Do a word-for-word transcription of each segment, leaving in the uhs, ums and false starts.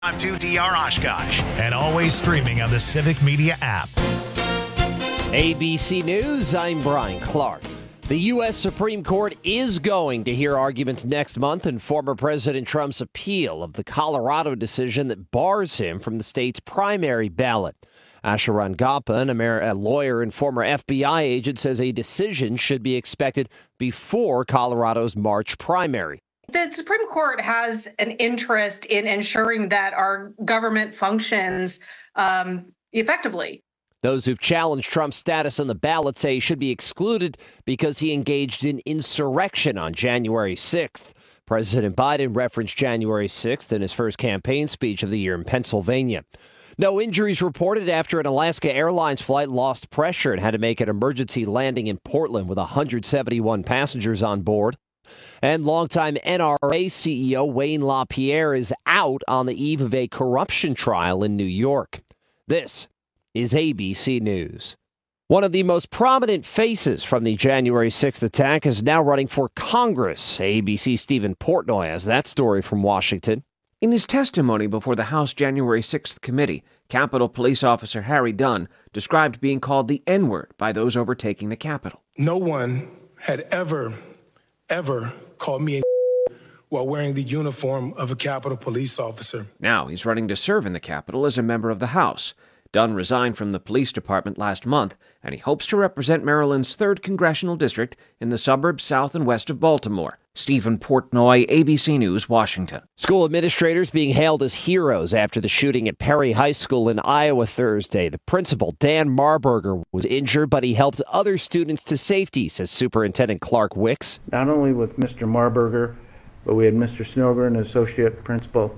I'm to D R Oshkosh and always streaming on the Civic Media app. A B C News, I'm Brian Clark. The U S Supreme Court is going to hear arguments next month in former President Trump's appeal of the Colorado decision that bars him from the state's primary ballot. Asha Rangappa, an Amer- a lawyer and former F B I agent, says a decision should be expected before Colorado's March primary. The Supreme Court has an interest in ensuring that our government functions um, effectively. Those who've challenged Trump's status on the ballot say he should be excluded because he engaged in insurrection on January sixth. President Biden referenced January sixth in his first campaign speech of the year in Pennsylvania. No injuries reported after an Alaska Airlines flight lost pressure and had to make an emergency landing in Portland with one hundred seventy-one passengers on board. And longtime N R A C E O Wayne LaPierre is out on the eve of a corruption trial in New York. This is A B C News. One of the most prominent faces from the January sixth attack is now running for Congress. A B C's Stephen Portnoy has that story from Washington. In his testimony before the House January sixth committee, Capitol Police Officer Harry Dunn described being called the N-word by those overtaking the Capitol. No one had ever, ever called me a while wearing the uniform of a Capitol Police officer. Now he's running to serve in the Capitol as a member of the House. Dunn resigned from the police department last month, and he hopes to represent Maryland's third congressional district in the suburbs south and west of Baltimore. Stephen Portnoy, A B C News, Washington. School administrators being hailed as heroes after the shooting at Perry High School in Iowa Thursday. The principal, Dan Marburger, was injured, but he helped other students to safety, says Superintendent Clark Wicks. Not only with Mister Marburger, but we had Mister Snogren, associate principal.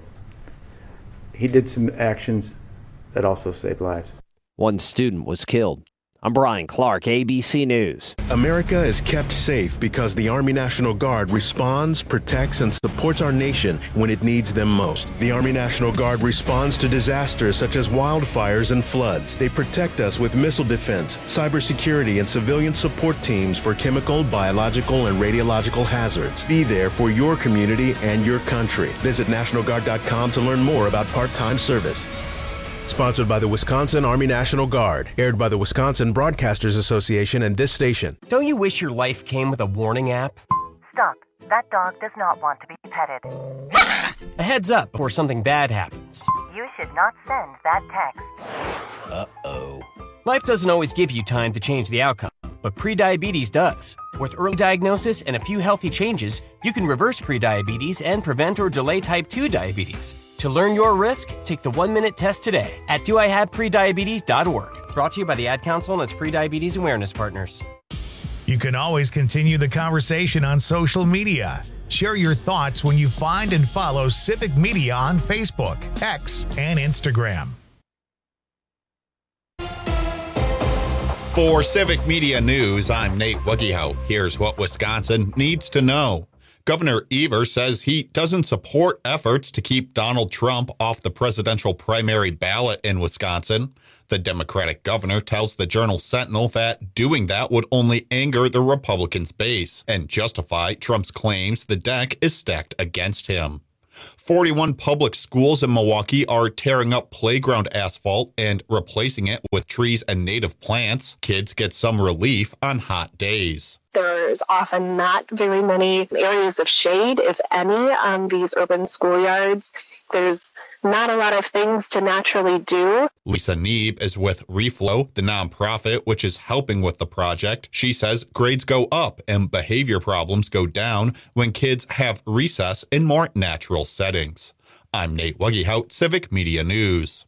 He did some actions that also saved lives. One student was killed. I'm Brian Clark, A B C News. America is kept safe because the Army National Guard responds, protects, and supports our nation when it needs them most. The Army National Guard responds to disasters such as wildfires and floods. They protect us with missile defense, cybersecurity, and civilian support teams for chemical, biological, and radiological hazards. Be there for your community and your country. Visit National Guard dot com to learn more about part-time service. Sponsored by the Wisconsin Army National Guard. Aired by the Wisconsin Broadcasters Association and this station. Don't you wish your life came with a warning app? Stop. That dog does not want to be petted. A heads up before something bad happens. You should not send that text. Uh-oh. Life doesn't always give you time to change the outcome, but prediabetes does. With early diagnosis and a few healthy changes, you can reverse prediabetes and prevent or delay type two diabetes. To learn your risk, take the one-minute test today at do I have prediabetes dot org. Brought to you by the Ad Council and its prediabetes awareness partners. You can always continue the conversation on social media. Share your thoughts when you find and follow Civic Media on Facebook, X, and Instagram. For Civic Media News, I'm Nate Wuggehout. Here's what Wisconsin needs to know. Governor Evers says he doesn't support efforts to keep Donald Trump off the presidential primary ballot in Wisconsin. The Democratic governor tells the Journal Sentinel that doing that would only anger the Republicans' base and justify Trump's claims the deck is stacked against him. forty-one public schools in Milwaukee are tearing up playground asphalt and replacing it with trees and native plants. Kids get some relief on hot days. There's often not very many areas of shade, if any, on these urban schoolyards. There's not a lot of things to naturally do. Lisa Neeb is with Reflow, the nonprofit which is helping with the project. She says grades go up and behavior problems go down when kids have recess in more natural settings. I'm Nate Wuggehout, Civic Media News.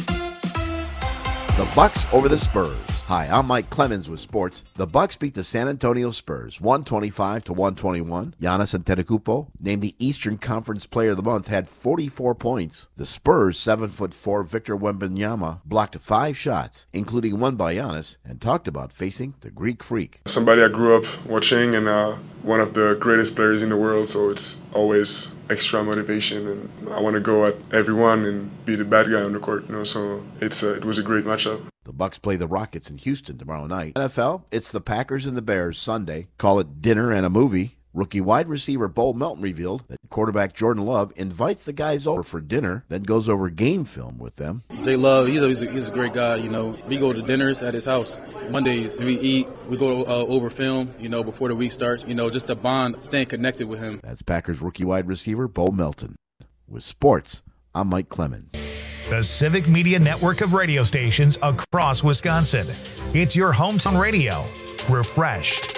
The Bucks over the Spurs. Hi, I'm Mike Clemens with sports. The Bucks beat the San Antonio Spurs one twenty-five to one twenty-one. Giannis Antetokounmpo, named the Eastern Conference Player of the Month, had forty-four points. The Spurs' seven foot four Victor Wembanyama blocked five shots, including one by Giannis, and talked about facing the Greek Freak. Somebody I grew up watching and uh, one of the greatest players in the world, so it's always extra motivation, and I want to go at everyone and be the bad guy on the court, you know. So it's a, it was a great matchup. The Bucks play the Rockets in Houston tomorrow night. N F L, it's the Packers and the Bears Sunday. Call it dinner and a movie. Rookie wide receiver Bo Melton revealed that Quarterback Jordan Love invites the guys over for dinner, then goes over game film with them. Jay Love, he's a, he's a, he's a great guy. You know, we go to dinners at his house. Mondays we eat, we go uh, over film, you know, before the week starts. You know, just the bond, staying connected with him. That's Packers rookie wide receiver Bo Melton. With sports, I'm Mike Clemens. The Civic Media network of radio stations across Wisconsin. It's your hometown radio. Refreshed.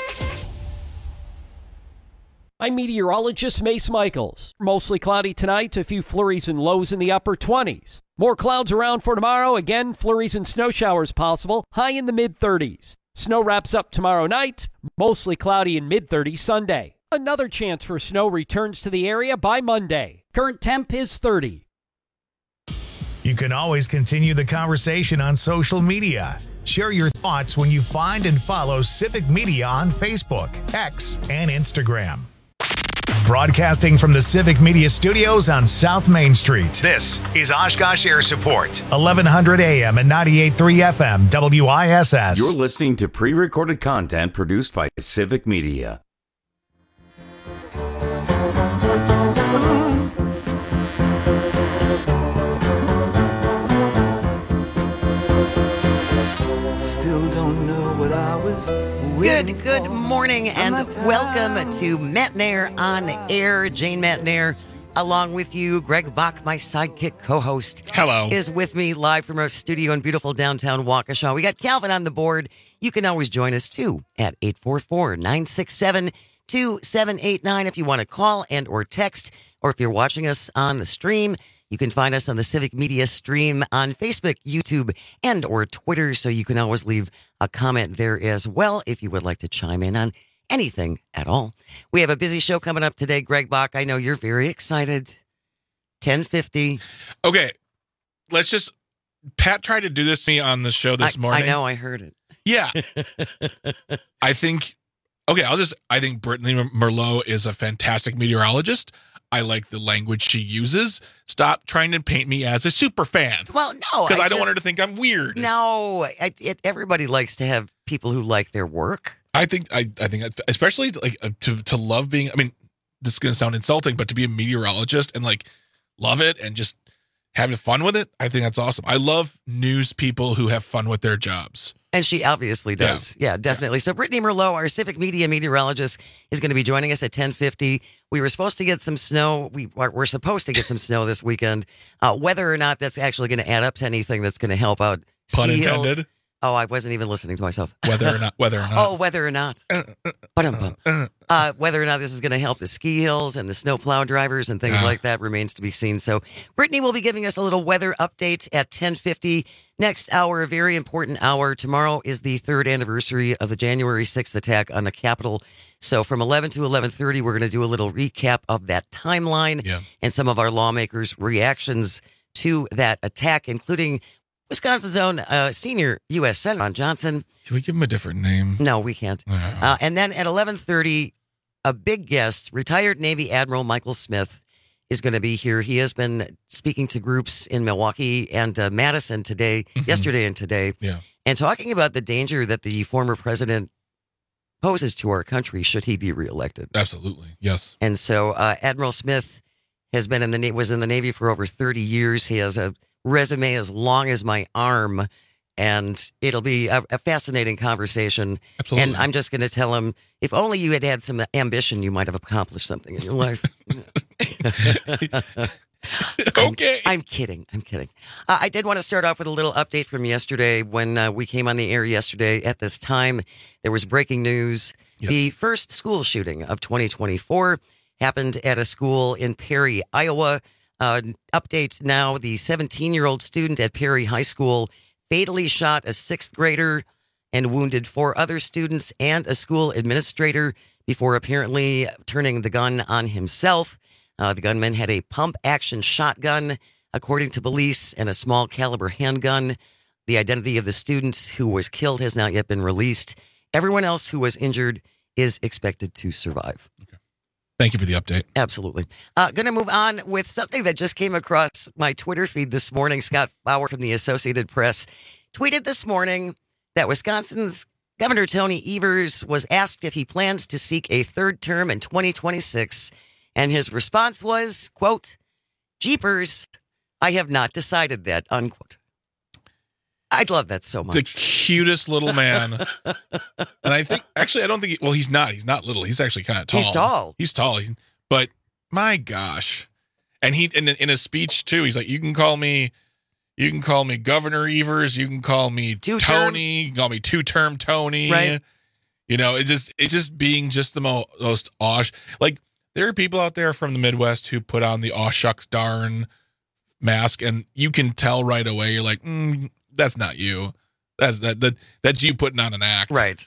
I'm meteorologist Mace Michaels. Mostly cloudy tonight, a few flurries and lows in the upper twenties. More clouds around for tomorrow. Again, flurries and snow showers possible, high in the mid-thirties. Snow wraps up tomorrow night, mostly cloudy in mid-thirties Sunday. Another chance for snow returns to the area by Monday. Current temp is thirty. You can always continue the conversation on social media. Share your thoughts when you find and follow Civic Media on Facebook, X, and Instagram. Broadcasting from the Civic Media Studios on South Main Street, this is Oshkosh Air Support, eleven hundred A M and ninety-eight point three F M, W I S S. You're listening to pre-recorded content produced by Civic Media. Still don't know what I was. Good, good morning and welcome to Matt Nair on Air. Jane Matt Nair, along with you. Greg Bach, my sidekick co-host. Hello. Is with me live from our studio in beautiful downtown Waukesha. We got Calvin on the board. You can always join us too at eight four four, nine six seven, two seven eight nine if you want to call and or text, or if you're watching us on the stream. You can find us on the Civic Media stream on Facebook, YouTube, and or Twitter, so you can always leave a comment there as well if you would like to chime in on anything at all. We have a busy show coming up today, Greg Bach. I know you're very excited. ten fifty. Okay, let's just... Pat tried to do this to me on the show this I, morning. I know, I heard it. Yeah. I think... Okay, I'll just... I think Brittany Merlot is a fantastic meteorologist. I like the language she uses. Stop trying to paint me as a super fan. Well, no. Because I, I don't just, want her to think I'm weird. No. I, it, everybody likes to have people who like their work. I think, I, I think, especially like uh, to, to love being, I mean, this is going to sound insulting, but to be a meteorologist and like love it and just having fun with it, I think that's awesome. I love news people who have fun with their jobs. And she obviously does. Yeah, yeah definitely. Yeah. So Brittany Merlot, our Civic Media meteorologist, is going to be joining us at ten fifty. We were supposed to get some snow. We, we're supposed to get some snow this weekend. Uh, whether or not that's actually going to add up to anything that's going to help out Pun ski intended. Hills. Oh, I wasn't even listening to myself. Whether or not. Whether or not. Oh, whether or not. Uh, whether or not this is going to help the ski hills and the snowplow drivers and things uh. like that remains to be seen. So Brittany will be giving us a little weather update at ten fifty. Next hour, a very important hour. Tomorrow is the third anniversary of the January sixth attack on the Capitol. So from eleven to eleven thirty, we're going to do a little recap of that timeline yeah. and some of our lawmakers' reactions to that attack, including Wisconsin's own uh, senior U S Senator Ron Johnson. Can we give him a different name? No, we can't. Uh, uh, and then at eleven thirty, a big guest, retired Navy Admiral Michael Smith, is going to be here. He has been speaking to groups in Milwaukee and uh, Madison today, mm-hmm. yesterday and today, yeah. and talking about the danger that the former president poses to our country should he be reelected. Absolutely, yes. And so uh, Admiral Smith has been in the was in the Navy for over thirty years. He has a resume as long as my arm, and it'll be a, a fascinating conversation. Absolutely. And I'm just going to tell him, if only you had had some ambition, you might have accomplished something in your life. Okay. I'm, I'm kidding. I'm kidding. Uh, I did want to start off with a little update from yesterday. When uh, we came on the air yesterday at this time, there was breaking news. Yes. The first school shooting of twenty twenty-four happened at a school in Perry, Iowa. Uh, updates now, the seventeen-year-old student at Perry High School fatally shot a sixth grader and wounded four other students and a school administrator before apparently turning the gun on himself. Uh, the gunman had a pump-action shotgun, according to police, and a small-caliber handgun. The identity of the student who was killed has not yet been released. Everyone else who was injured is expected to survive. Okay. Thank you for the update. Absolutely. Uh, going to move on with something that just came across my Twitter feed this morning. Scott Bauer from the Associated Press tweeted this morning that Wisconsin's Governor Tony Evers was asked if he plans to seek a third term in twenty twenty-six And his response was, quote, "Jeepers, I have not decided that," unquote. I love that so much. The cutest little man. And I think, actually, I don't think, he, well, he's not. He's not little. He's actually kind of tall. He's tall. He's tall. He, but my gosh. And he, in, in his speech too, he's like, you can call me, you can call me Governor Evers. You can call me Two-term. Tony. You can call me two-term Tony. Right. You know, it just, it just being just the mo- most awesh. Like, there are people out there from the Midwest who put on the aw shucks darn mask, and you can tell right away. You're like, mm, that's not you. That's that, that that's you putting on an act. Right.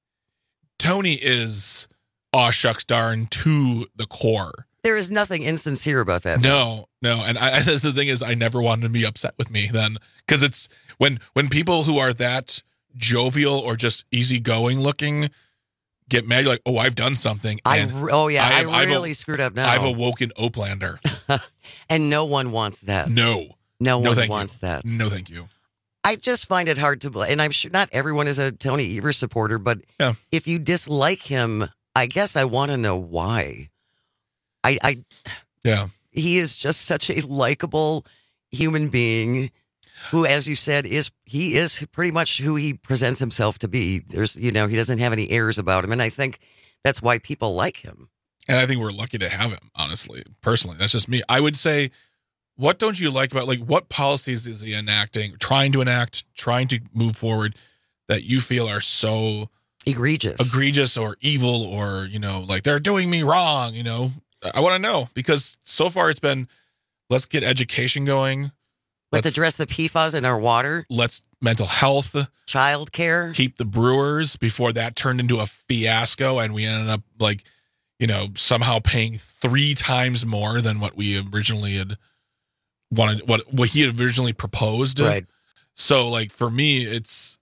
Tony is aw shucks darn to the core. There is nothing insincere about that. No, no. And I, that's the thing is, I never wanted to be upset with me then, because it's when when people who are that jovial or just easygoing looking get mad, you're like, oh, I've done something. I And oh yeah, I, have- I've really a- screwed up now. I've awoken Oplander. And no one wants that. No. No No, one thank you. wants that. No, thank you. I just find it hard to believe, and I'm sure not everyone is a Tony Evers supporter, but Yeah. if you dislike him, I guess I want to know why. I, I, Yeah. he is just such a likable human being who, as you said, is he is pretty much who he presents himself to be. There's, you know, he doesn't have any airs about him, and I think that's why people like him. And I think we're lucky to have him, honestly. Personally, that's just me. I would say, what don't you like about, like, what policies is he enacting, trying to enact, trying to move forward that you feel are so egregious, egregious or evil, or, you know, like they're doing me wrong, you know? I want to know, because so far it's been, let's get education going. Let's, let's address the P F A S in our water. Let's mental health, child care, keep the brewers, before that turned into a fiasco and we ended up, like, you know, somehow paying three times more than what we originally had wanted, what what he had originally proposed. Right. So, like, for me, it's,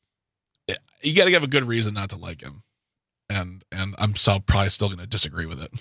you got to have a good reason not to like him, and and I'm so probably still going to disagree with it.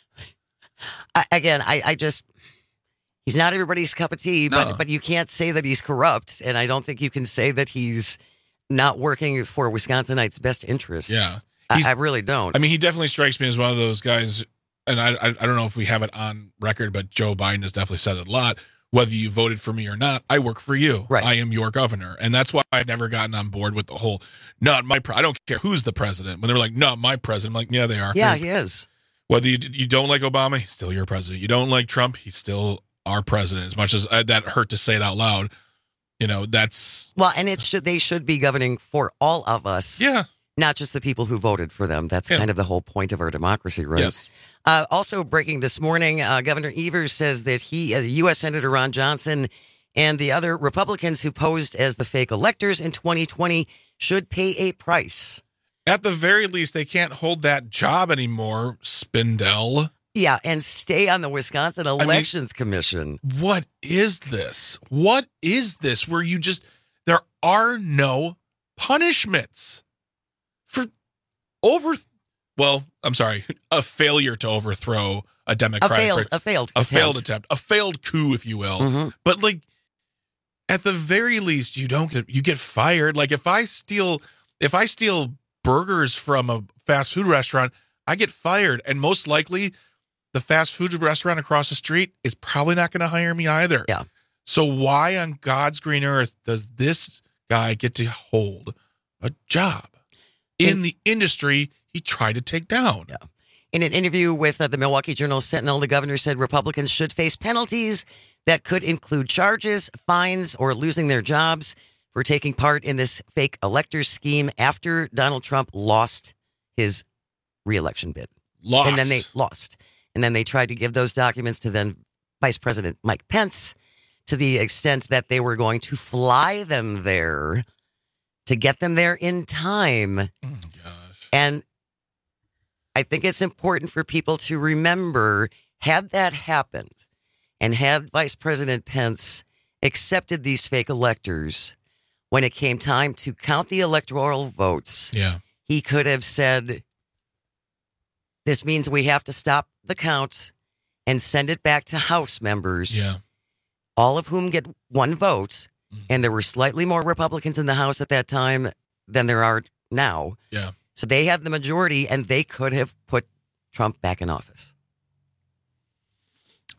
I, again, I, I just, he's not everybody's cup of tea, but No. but you can't say that he's corrupt, and I don't think you can say that he's not working for Wisconsinites' best interests. Yeah. I, He's- I really don't. I mean, he definitely strikes me as one of those guys, and I, I I don't know if we have it on record, but Joe Biden has definitely said it a lot. Whether you voted for me or not, I work for you. Right. I am your governor, and that's why I've never gotten on board with the whole "not my." Pre- I don't care who's the president. When they were like, "Not my president," I'm like, yeah, they are. yeah, They're- he is. Whether you you don't like Obama, he's still your president. You don't like Trump, he's still our president. As much as uh, that hurt to say it out loud, you know, that's Well, and it should they should be governing for all of us. Yeah. Not just the people who voted for them. That's Yeah. kind of the whole point of our democracy, right? Yes. Uh, also breaking this morning, uh, Governor Evers says that he, uh, U S Senator Ron Johnson, and the other Republicans who posed as the fake electors in twenty twenty should pay a price. at the very least they can't hold that job anymore. Spindell. Yeah, and stay on the Wisconsin Elections Commission. What is this? What is this? Where you just there are no punishments for over. Well, I'm sorry, a failure to overthrow a A democratic, failed, a failed, a failed attempt. attempt, a failed coup, if you will. Mhm. But like, at the very least, you don't get you get fired. Like if I steal, if I steal burgers from a fast food restaurant, I get fired, and most likely, the fast food restaurant across the street is probably not going to hire me either. Yeah. So why on God's green earth does this guy get to hold a job in the industry he tried to take down? Yeah. In an interview with uh, the Milwaukee Journal Sentinel, the governor said Republicans should face penalties that could include charges, fines, or losing their jobs for taking part in this fake electors scheme after Donald Trump lost his reelection bid. Lost. And then they lost. And then they tried to give those documents to then Vice President Mike Pence, to the extent that they were going to fly them there to get them there in time. Oh, gosh. And I think it's important for people to remember, had that happened and had Vice President Pence accepted these fake electors, when it came time to count the electoral votes, Yeah. he could have said, this means we have to stop the count and send it back to House members, Yeah. all of whom get one vote. And there were slightly more Republicans in the House at that time than there are now. Yeah. So they had the majority, and they could have put Trump back in office.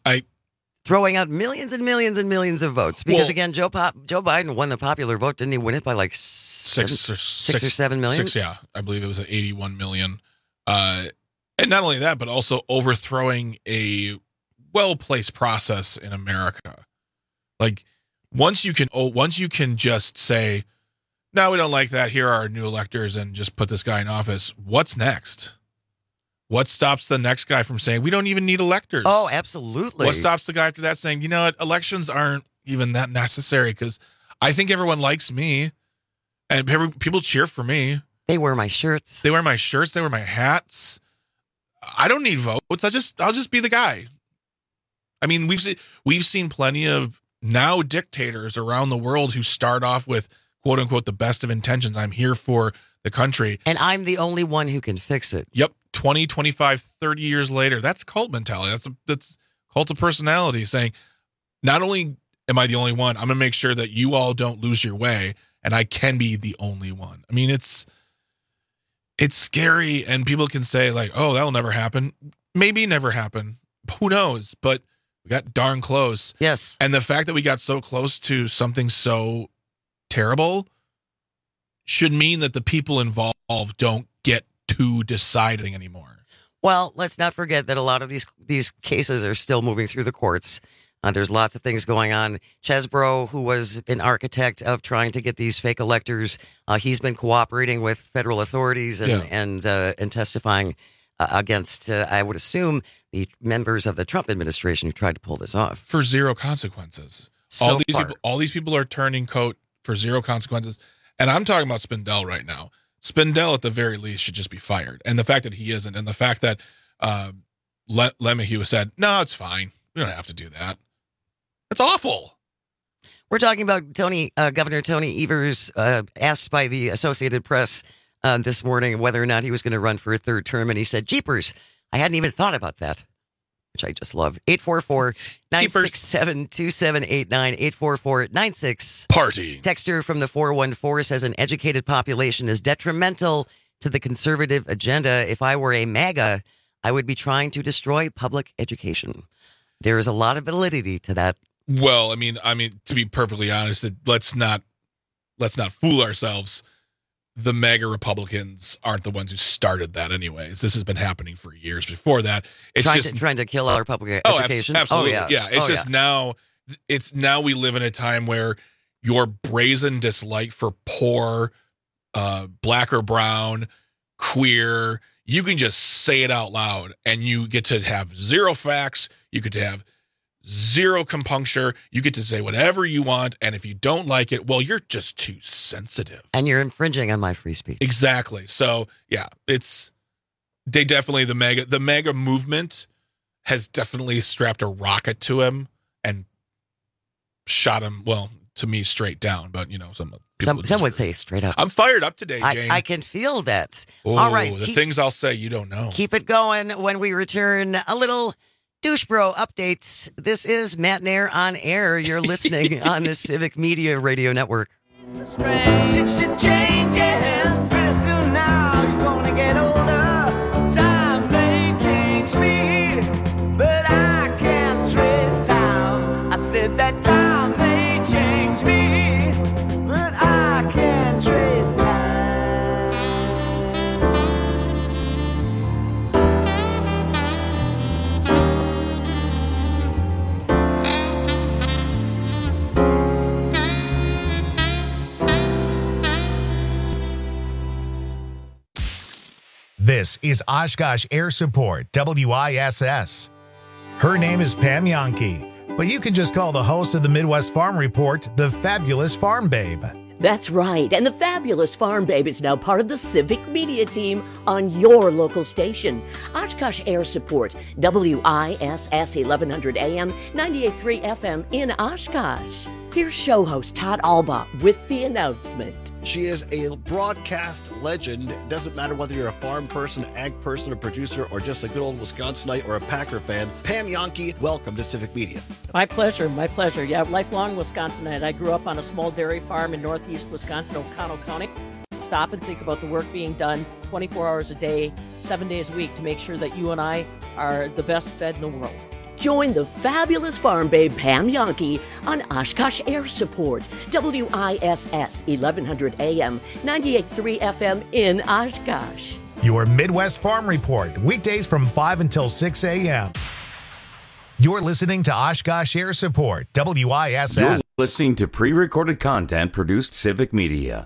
I throwing out millions and millions and millions of votes because Well- again, Joe Pop, Joe Biden won the popular vote. Didn't he win it by like six seven, or six or seven million? Six, yeah, I believe it was at eighty-one million. Uh, and not only that, but also overthrowing a well-placed process in America. Like once you can, oh, once you can just say, "No, we don't like that. Here are our new electors," and just put this guy in office. What's next? What stops the next guy from saying we don't even need electors? Oh, absolutely. What stops the guy after that saying, you know what, elections aren't even that necessary because I think everyone likes me and every, people cheer for me. They wear my shirts. They wear my shirts. They wear my hats. I don't need votes. I just I'll just be the guy. I mean, we've seen we've seen plenty of now dictators around the world who start off with quote unquote the best of intentions. I'm here for the country. And I'm the only one who can fix it. Yep. twenty, twenty-five, thirty years later, that's cult mentality. That's a, that's cult of personality saying, not only am I the only one, I'm going to make sure that you all don't lose your way and I can be the only one. I mean, it's, it's scary and people can say like, oh, that'll never happen. Maybe never happen. Who knows? But we got darn close. Yes. And the fact that we got so close to something so terrible should mean that the people involved don't get to deciding anymore. Well, let's not forget that a lot of these these cases are still moving through the courts. Uh, there's lots of things going on. Chesbro, who was an architect of trying to get these fake electors, uh, he's been cooperating with federal authorities and Yeah. and uh, and testifying uh, against, uh, I would assume, the members of the Trump administration who tried to pull this off For zero consequences. So all these far. people, all these people are turning coat for zero consequences. And I'm talking about Spindell right now. Spindell, at the very least, should just be fired. And the fact that he isn't, and the fact that uh, Le- Lemahieu said, no, it's fine. We don't have to do that. It's awful. We're talking about Tony, uh, Governor Tony Evers, uh, asked by the Associated Press uh, this morning whether or not he was going to run for a third term, and he said, "Jeepers, I hadn't even thought about that," which I just love. eight four four, nine six seven, two seven eight nine, eight four four, nine six. Party. Texter from the four one four says an educated population is detrimental to the conservative agenda. If I were a MAGA, I would be trying to destroy public education. There is a lot of validity to that. Well, I mean, I mean, to be perfectly honest, that let's not let's not fool ourselves. The MAGA Republicans aren't the ones who started that, anyways. This has been happening for years before that. It's trying just to, trying to kill our public oh, abs- education. absolutely, Oh, yeah. It's Oh, just yeah. now. It's now we live in a time where your brazen dislike for poor, uh, black or brown, queer, you can just say it out loud, and you get to have zero facts. You get to have zero compuncture. You get to say whatever you want, and if you don't like it, well, you're just too sensitive. And you're infringing on my free speech. Exactly. So yeah, it's they definitely the mega the mega movement has definitely strapped a rocket to him and shot him. Well, to me, straight down, but you know, some people Some, some would say straight up. I'm fired up today, I, Jane. I can feel that. Oh, All right. the keep, things I'll say you don't know. keep it going when we return. A little douche bro updates. This is Matt Nair on air. You're listening on the Civic Media Radio Network. Changes pretty soon now. You're gonna get older. Time may change me, but I can't trace time. I said that time may change me, but I can't trace time. This is Oshkosh Air Support, W I S S. Her name is Pam Yankee, but you can just call the host of the Midwest Farm Report the Fabulous Farm Babe. That's right, and the Fabulous Farm Babe is now part of the Civic Media team on your local station. Oshkosh Air Support, W I S S eleven hundred A M, ninety-eight point three F M in Oshkosh. Here's show host Todd Alba with the announcement. She is a broadcast legend. It doesn't matter whether you're a farm person, ag person, a producer, or just a good old Wisconsinite or a Packer fan. Pam Yankee, welcome to Civic Media. My pleasure, my pleasure. Yeah, lifelong Wisconsinite. I grew up on a small dairy farm in northeast Wisconsin, Oconto County. Stop and think about the work being done twenty-four hours a day, seven days a week to make sure that you and I are the best fed in the world. Join the fabulous farm babe Pam Yankee on Oshkosh Air Support, W I S S eleven hundred A M, ninety-eight point three F M in Oshkosh. Your Midwest Farm Report, weekdays from five until six a.m. You're listening to Oshkosh Air Support, W I S S. You're listening to pre-recorded content produced Civic Media.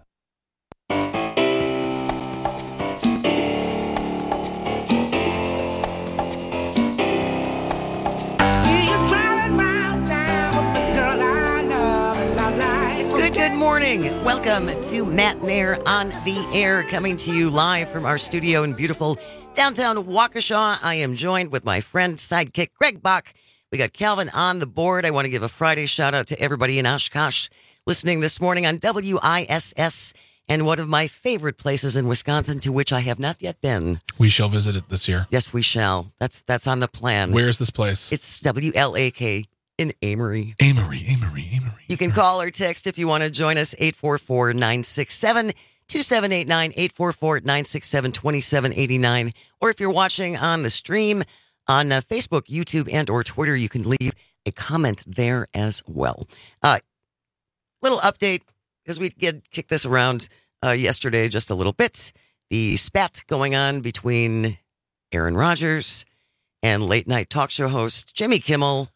Good morning. Welcome to Matt Nair on the Air, coming to you live from our studio in beautiful downtown Waukesha. I am joined with my friend, sidekick, Greg Bach. We got Calvin on the board. I want to give a Friday shout out to everybody in Oshkosh listening this morning on W I S S and one of my favorite places in Wisconsin to which I have not yet been. We shall visit it this year. Yes, we shall. That's that's on the plan. Where is this place? It's W L A K in Amory. Amory, Amory, Amory. You can call or text if you want to join us, eight four four, nine six seven, two seven eight nine, eight four four, nine six seven, two seven eight nine. Or if you're watching on the stream on uh, Facebook, YouTube, and or Twitter, you can leave a comment there as well. Uh, little update, because we did kick this around uh, yesterday just a little bit. The spat going on between Aaron Rodgers and late night talk show host Jimmy Kimmel.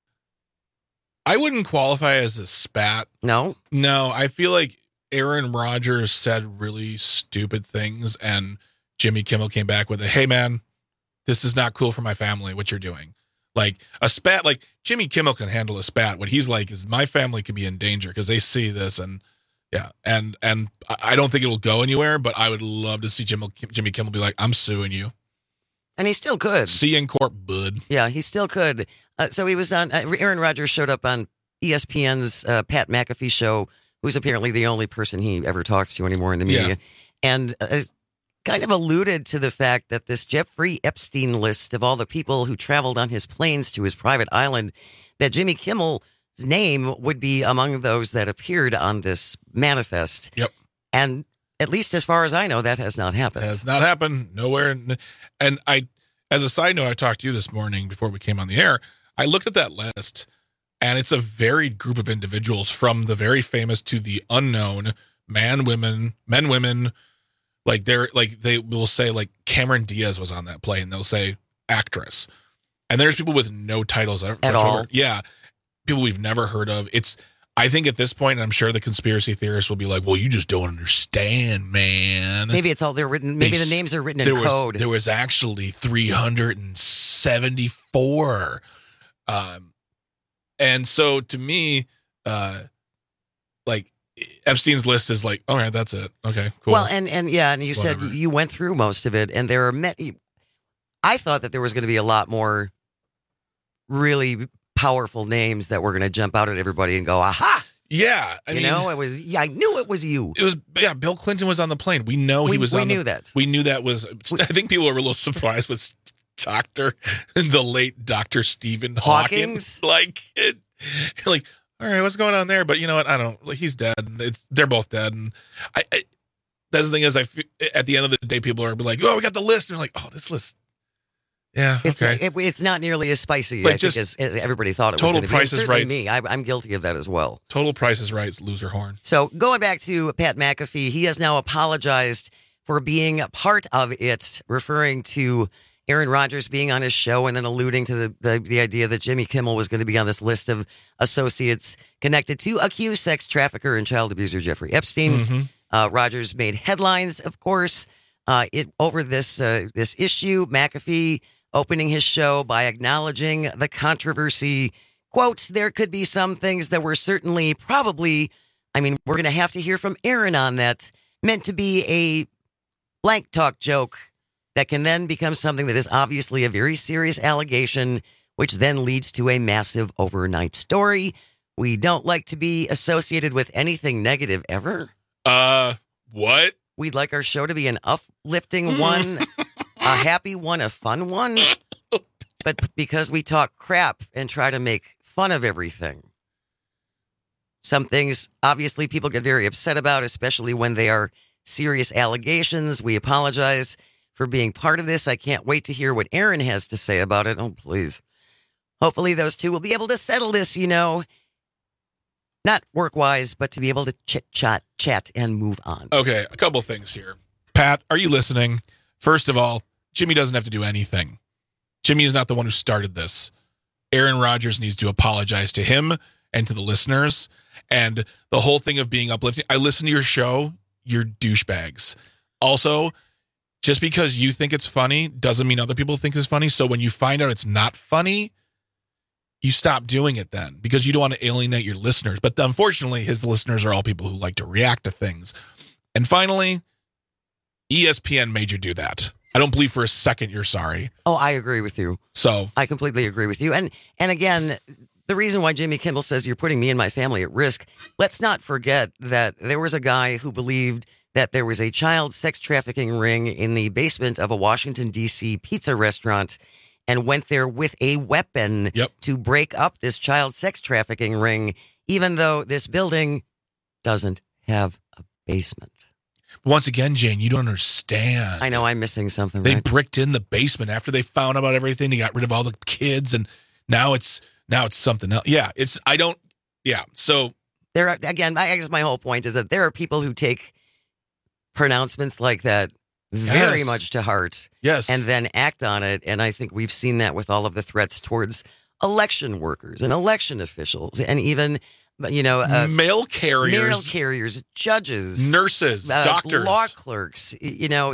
I wouldn't qualify as a spat. No? No, I feel like Aaron Rodgers said really stupid things and Jimmy Kimmel came back with a, hey man, this is not cool for my family, what you're doing. Like a spat, like Jimmy Kimmel can handle a spat. What he's like is my family could be in danger because they see this and yeah. And, and I don't think it'll go anywhere, but I would love to see Jimmy, Jimmy Kimmel be like, I'm suing you. And he still could. See you in court, bud. Yeah, he still could. Uh, so he was on, uh, Aaron Rodgers showed up on E S P N's uh, Pat McAfee show, who's apparently the only person he ever talks to anymore in the media, Yeah. and uh, kind of alluded to the fact that this Jeffrey Epstein list of all the people who traveled on his planes to his private island, that Jimmy Kimmel's name would be among those that appeared on this manifest. Yep. And at least as far as I know, that has not happened. Has not happened. Nowhere. And I, as a side note, I talked to you this morning before we came on the air. I looked at that list, and it's a varied group of individuals from the very famous to the unknown, man, women, men, women. Like they're like they will say like Cameron Diaz was on that plane. They'll say actress, and there's people with no titles At all. Yeah, people we've never heard of. It's. I think at this point, I'm sure the conspiracy theorists will be like, "Well, you just don't understand, man." Maybe it's all they're written. Maybe They the names are written in there was, code. There was actually three hundred seventy-four. Um, and so to me, uh, like Epstein's list is like, all right, that's it. Okay, cool. Well, and, and yeah, and you Whatever. said you went through most of it, and there are many. I thought that there was going to be a lot more really powerful names that were going to jump out at everybody and go, aha! Yeah, I you mean, know, it was. Yeah, I knew it was you. It was, yeah. Bill Clinton was on the plane. We know We- he was. we on knew the, that. We knew that was. I think people were a little surprised with Doctor, the late Doctor Stephen Hawkins. Hawkins? Like, it, like, all right, what's going on there? But you know what? I don't. Like, he's dead. It's they're both dead. And I, I that's the thing is, I fe- at the end of the day, people are like, oh, we got the list. And they're like, oh, this list. Yeah, It's okay. it, it's not nearly as spicy, Like, I just think, as, as everybody thought it was. total gonna be. Price And is certainly Right. Me, I, I'm guilty of that as well. Total Price is Right, loser horn. So going back to Pat McAfee, he has now apologized for being a part of it, referring to Aaron Rodgers being on his show and then alluding to the, the, the idea that Jimmy Kimmel was going to be on this list of associates connected to accused sex trafficker and child abuser Jeffrey Epstein. Mhm. Uh, Rodgers made headlines, of course, uh, it over this uh, this issue. McAfee opening his show by acknowledging the controversy. Quote, there could be some things that were certainly probably, I mean, we're going to have to hear from Aaron on that, meant to be a blank talk joke that can then become something that is obviously a very serious allegation, which then leads to a massive overnight story. We don't like to be associated with anything negative ever. Uh, what? We'd like our show to be an uplifting one, a happy one, a fun one. But because we talk crap and try to make fun of everything, some things obviously people get very upset about, especially when they are serious allegations. We apologize for being part of this. I can't wait to hear what Aaron has to say about it. Oh, please. hopefully those two will be able to settle this, you know, not work-wise, but to be able to chit-chat, chat, and move on. Okay, a couple things here. Pat, are you listening? First of all, Jimmy doesn't have to do anything. Jimmy is not the one who started this. Aaron Rodgers needs to apologize to him and to the listeners. And the whole thing of being uplifting, I listen to your show, you're douchebags. Also, just because you think it's funny doesn't mean other people think it's funny. So when you find out it's not funny, you stop doing it then because you don't want to alienate your listeners. But unfortunately, his listeners are all people who like to react to things. And finally, E S P N made you do that. I don't believe for a second you're sorry. Oh, I agree with you. So I completely agree with you. And and again, the reason why Jimmy Kimmel says you're putting me and my family at risk, let's not forget that there was a guy who believed that there was a child sex trafficking ring in the basement of a Washington, D C pizza restaurant and went there with a weapon yep. to break up this child sex trafficking ring, even though this building doesn't have a basement. Once again, Jane, you don't understand. I know I'm missing something. They right? bricked in the basement after they found out about everything. They got rid of all the kids, and now it's now it's something else. Yeah, it's I don't. Yeah, so there are, again. I guess my whole point is that there are people who take pronouncements like that very yes. much to heart, yes, and then act on it. And I think we've seen that with all of the threats towards election workers and election officials, and even. You know, uh, mail carriers, mail carriers, judges, nurses, uh, doctors, law clerks. You know,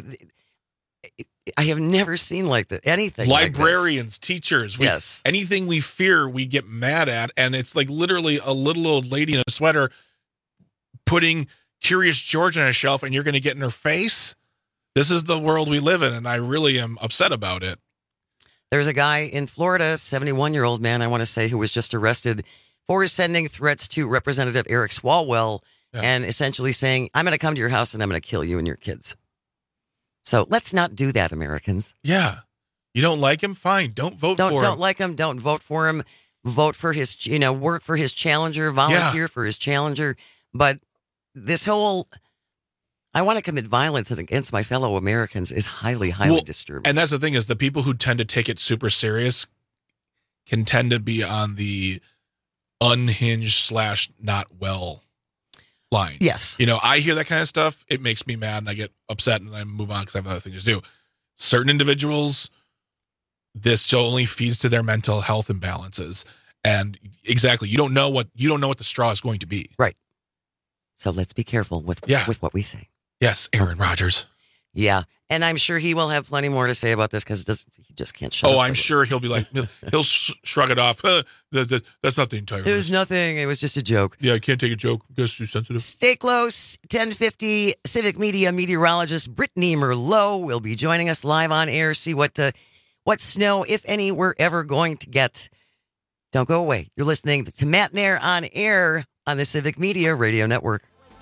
I have never seen like that. Anything, librarians, like teachers. We, yes, anything we fear, we get mad at, and it's like literally a little old lady in a sweater putting Curious George on a shelf, and you're going to get in her face. This is the world we live in, and I really am upset about it. There's a guy in Florida, seventy-one-year-old man, I want to say, who was just arrested for sending threats to Representative Eric Swalwell yeah. and essentially saying, I'm going to come to your house and I'm going to kill you and your kids. So let's not do that, Americans. Yeah. You don't like him? Fine. Don't vote don't, for don't him. Don't like him. Don't vote for him. Vote for his, you know, work for his challenger, volunteer yeah. for his challenger. But this whole, I want to commit violence against my fellow Americans is highly, highly well, disturbing. And that's the thing is the people who tend to take it super serious can tend to be on the unhinged slash not well line. Yes. You know, I hear that kind of stuff. It makes me mad and I get upset and I move on because I have other things to do. Certain individuals, this only feeds to their mental health imbalances. And exactly, you don't know what you don't know what the straw is going to be. Right. So let's be careful with yeah. with what we say. Yes, Aaron Rodgers. Yeah. And I'm sure he will have plenty more to say about this because he just can't shut oh, up. I'm sure he'll be like, he'll, he'll sh- shrug it off. Uh, that, that, that's not the entire It was nothing. It was just a joke. Yeah, I can't take a joke. I guess too sensitive. Stay close. ten fifty, Civic Media meteorologist Brittany Merlot will be joining us live on air. See what, uh, what snow, if any, we're ever going to get. Don't go away. You're listening to Matt Nair on air on the Civic Media Radio Network.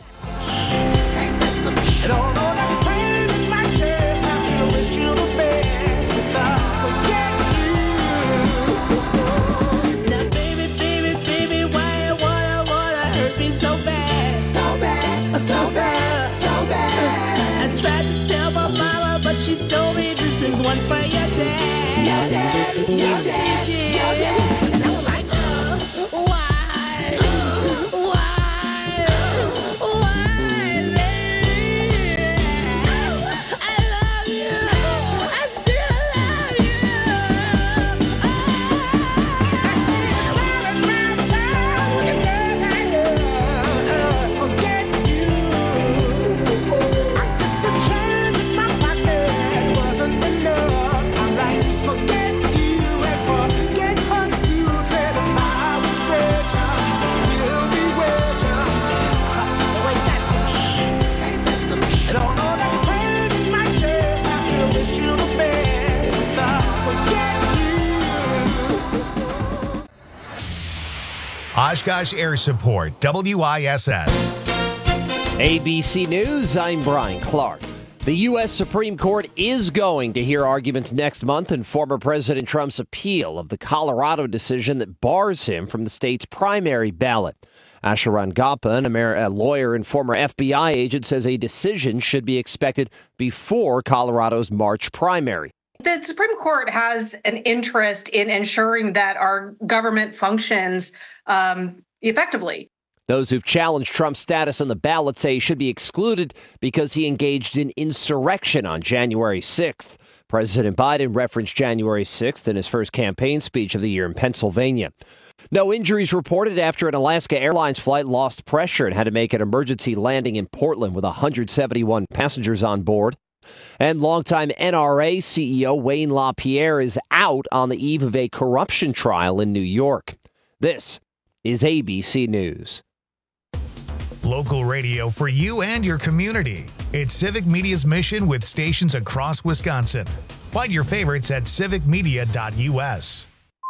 Oshkosh Air Support, W I S S. A B C News, I'm Brian Clark. The U S Supreme Court is going to hear arguments next month in former President Trump's appeal of the Colorado decision that bars him from the state's primary ballot. Asha Rangapan, a lawyer and former F B I agent, says a decision should be expected before Colorado's March primary. The Supreme Court has an interest in ensuring that our government functions um, effectively. Those who've challenged Trump's status on the ballot say he should be excluded because he engaged in insurrection on January sixth. President Biden referenced January sixth in his first campaign speech of the year in Pennsylvania. No injuries reported after an Alaska Airlines flight lost pressure and had to make an emergency landing in Portland with one hundred seventy-one passengers on board. And longtime N R A C E O Wayne LaPierre is out on the eve of a corruption trial in New York. This is A B C News. Local radio for you and your community. It's Civic Media's mission with stations across Wisconsin. Find your favorites at civic media dot u s.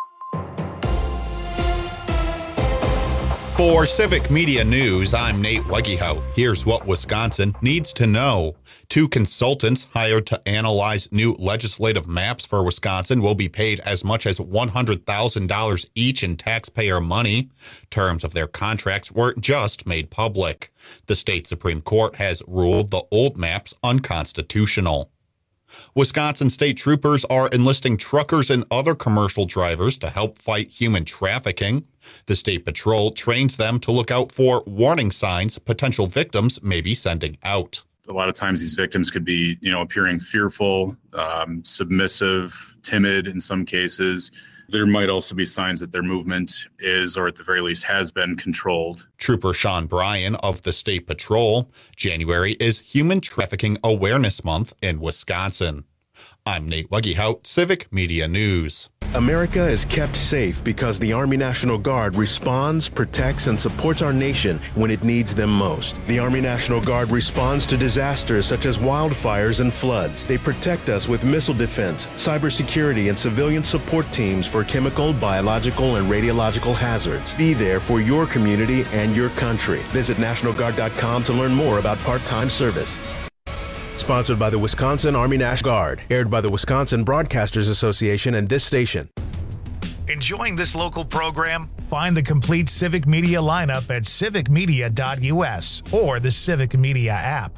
For Civic Media News, I'm Nate Wegehout. Here's what Wisconsin needs to know. Two consultants hired to analyze new legislative maps for Wisconsin will be paid as much as one hundred thousand dollars each in taxpayer money. Terms of their contracts were just made public. The state Supreme Court has ruled the old maps unconstitutional. Wisconsin state troopers are enlisting truckers and other commercial drivers to help fight human trafficking. The state patrol trains them to look out for warning signs potential victims may be sending out. A lot of times these victims could be, you know, appearing fearful, um, submissive, timid in some cases. There might also be signs that their movement is, or at the very least has been, controlled. Trooper Sean Bryan of the State Patrol. January is Human Trafficking Awareness Month in Wisconsin. I'm Nate Wegehout, Civic Media News. America is kept safe because the Army National Guard responds, protects, and supports our nation when it needs them most. The Army National Guard responds to disasters such as wildfires and floods. They protect us with missile defense, cybersecurity, and civilian support teams for chemical, biological, and radiological hazards. Be there for your community and your country. Visit national guard dot com to learn more about part-time service. Sponsored by the Wisconsin Army National Guard. Aired by the Wisconsin Broadcasters Association and this station. Enjoying this local program? Find the complete Civic Media lineup at civic media dot u s or the Civic Media app.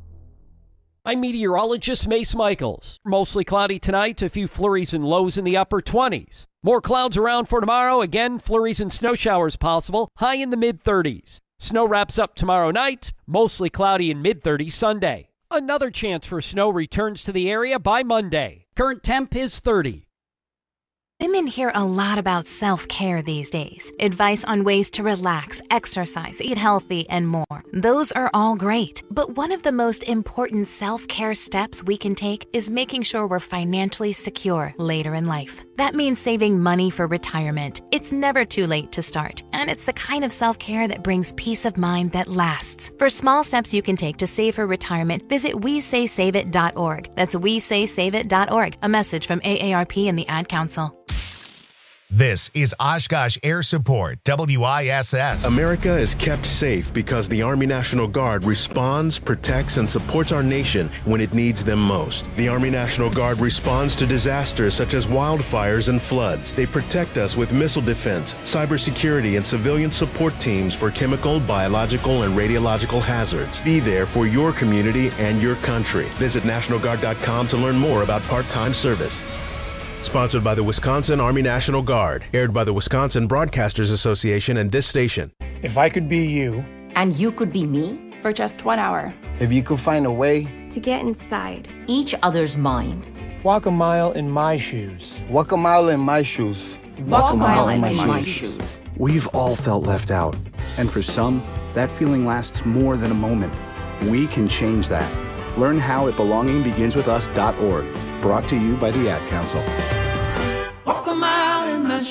I'm meteorologist Mace Michaels. Mostly cloudy tonight, a few flurries and lows in the upper twenties. More clouds around for tomorrow. Again, flurries and snow showers possible, high in the mid thirties. Snow wraps up tomorrow night, mostly cloudy in mid thirties Sunday. Another chance for snow returns to the area by Monday. Current temp is thirty. Women hear a lot about self-care these days. Advice on ways to relax, exercise, eat healthy, and more. Those are all great. But one of the most important self-care steps we can take is making sure we're financially secure later in life. That means saving money for retirement. It's never too late to start. And it's the kind of self-care that brings peace of mind that lasts. For small steps you can take to save for retirement, visit we say save it dot org. That's we say save it dot org. A message from A A R P and the Ad Council. This is Oshkosh Air Support, W I S S. America is kept safe because the Army National Guard responds, protects, and supports our nation when it needs them most. The Army National Guard responds to disasters such as wildfires and floods. They protect us with missile defense, cybersecurity, and civilian support teams for chemical, biological, and radiological hazards. Be there for your community and your country. Visit national guard dot com to learn more about part-time service. Sponsored by the Wisconsin Army National Guard. Aired by the Wisconsin Broadcasters Association and this station. If I could be you. And you could be me for just one hour. If you could find a way to get inside each other's mind. Walk a mile in my shoes. Walk a mile in my shoes. Walk, Walk a mile, mile in, in my, my shoes. shoes. We've all felt left out. And for some, that feeling lasts more than a moment. We can change that. Learn how at belonging begins with us dot org. Brought to you by the Ad Council. Walk a mile in my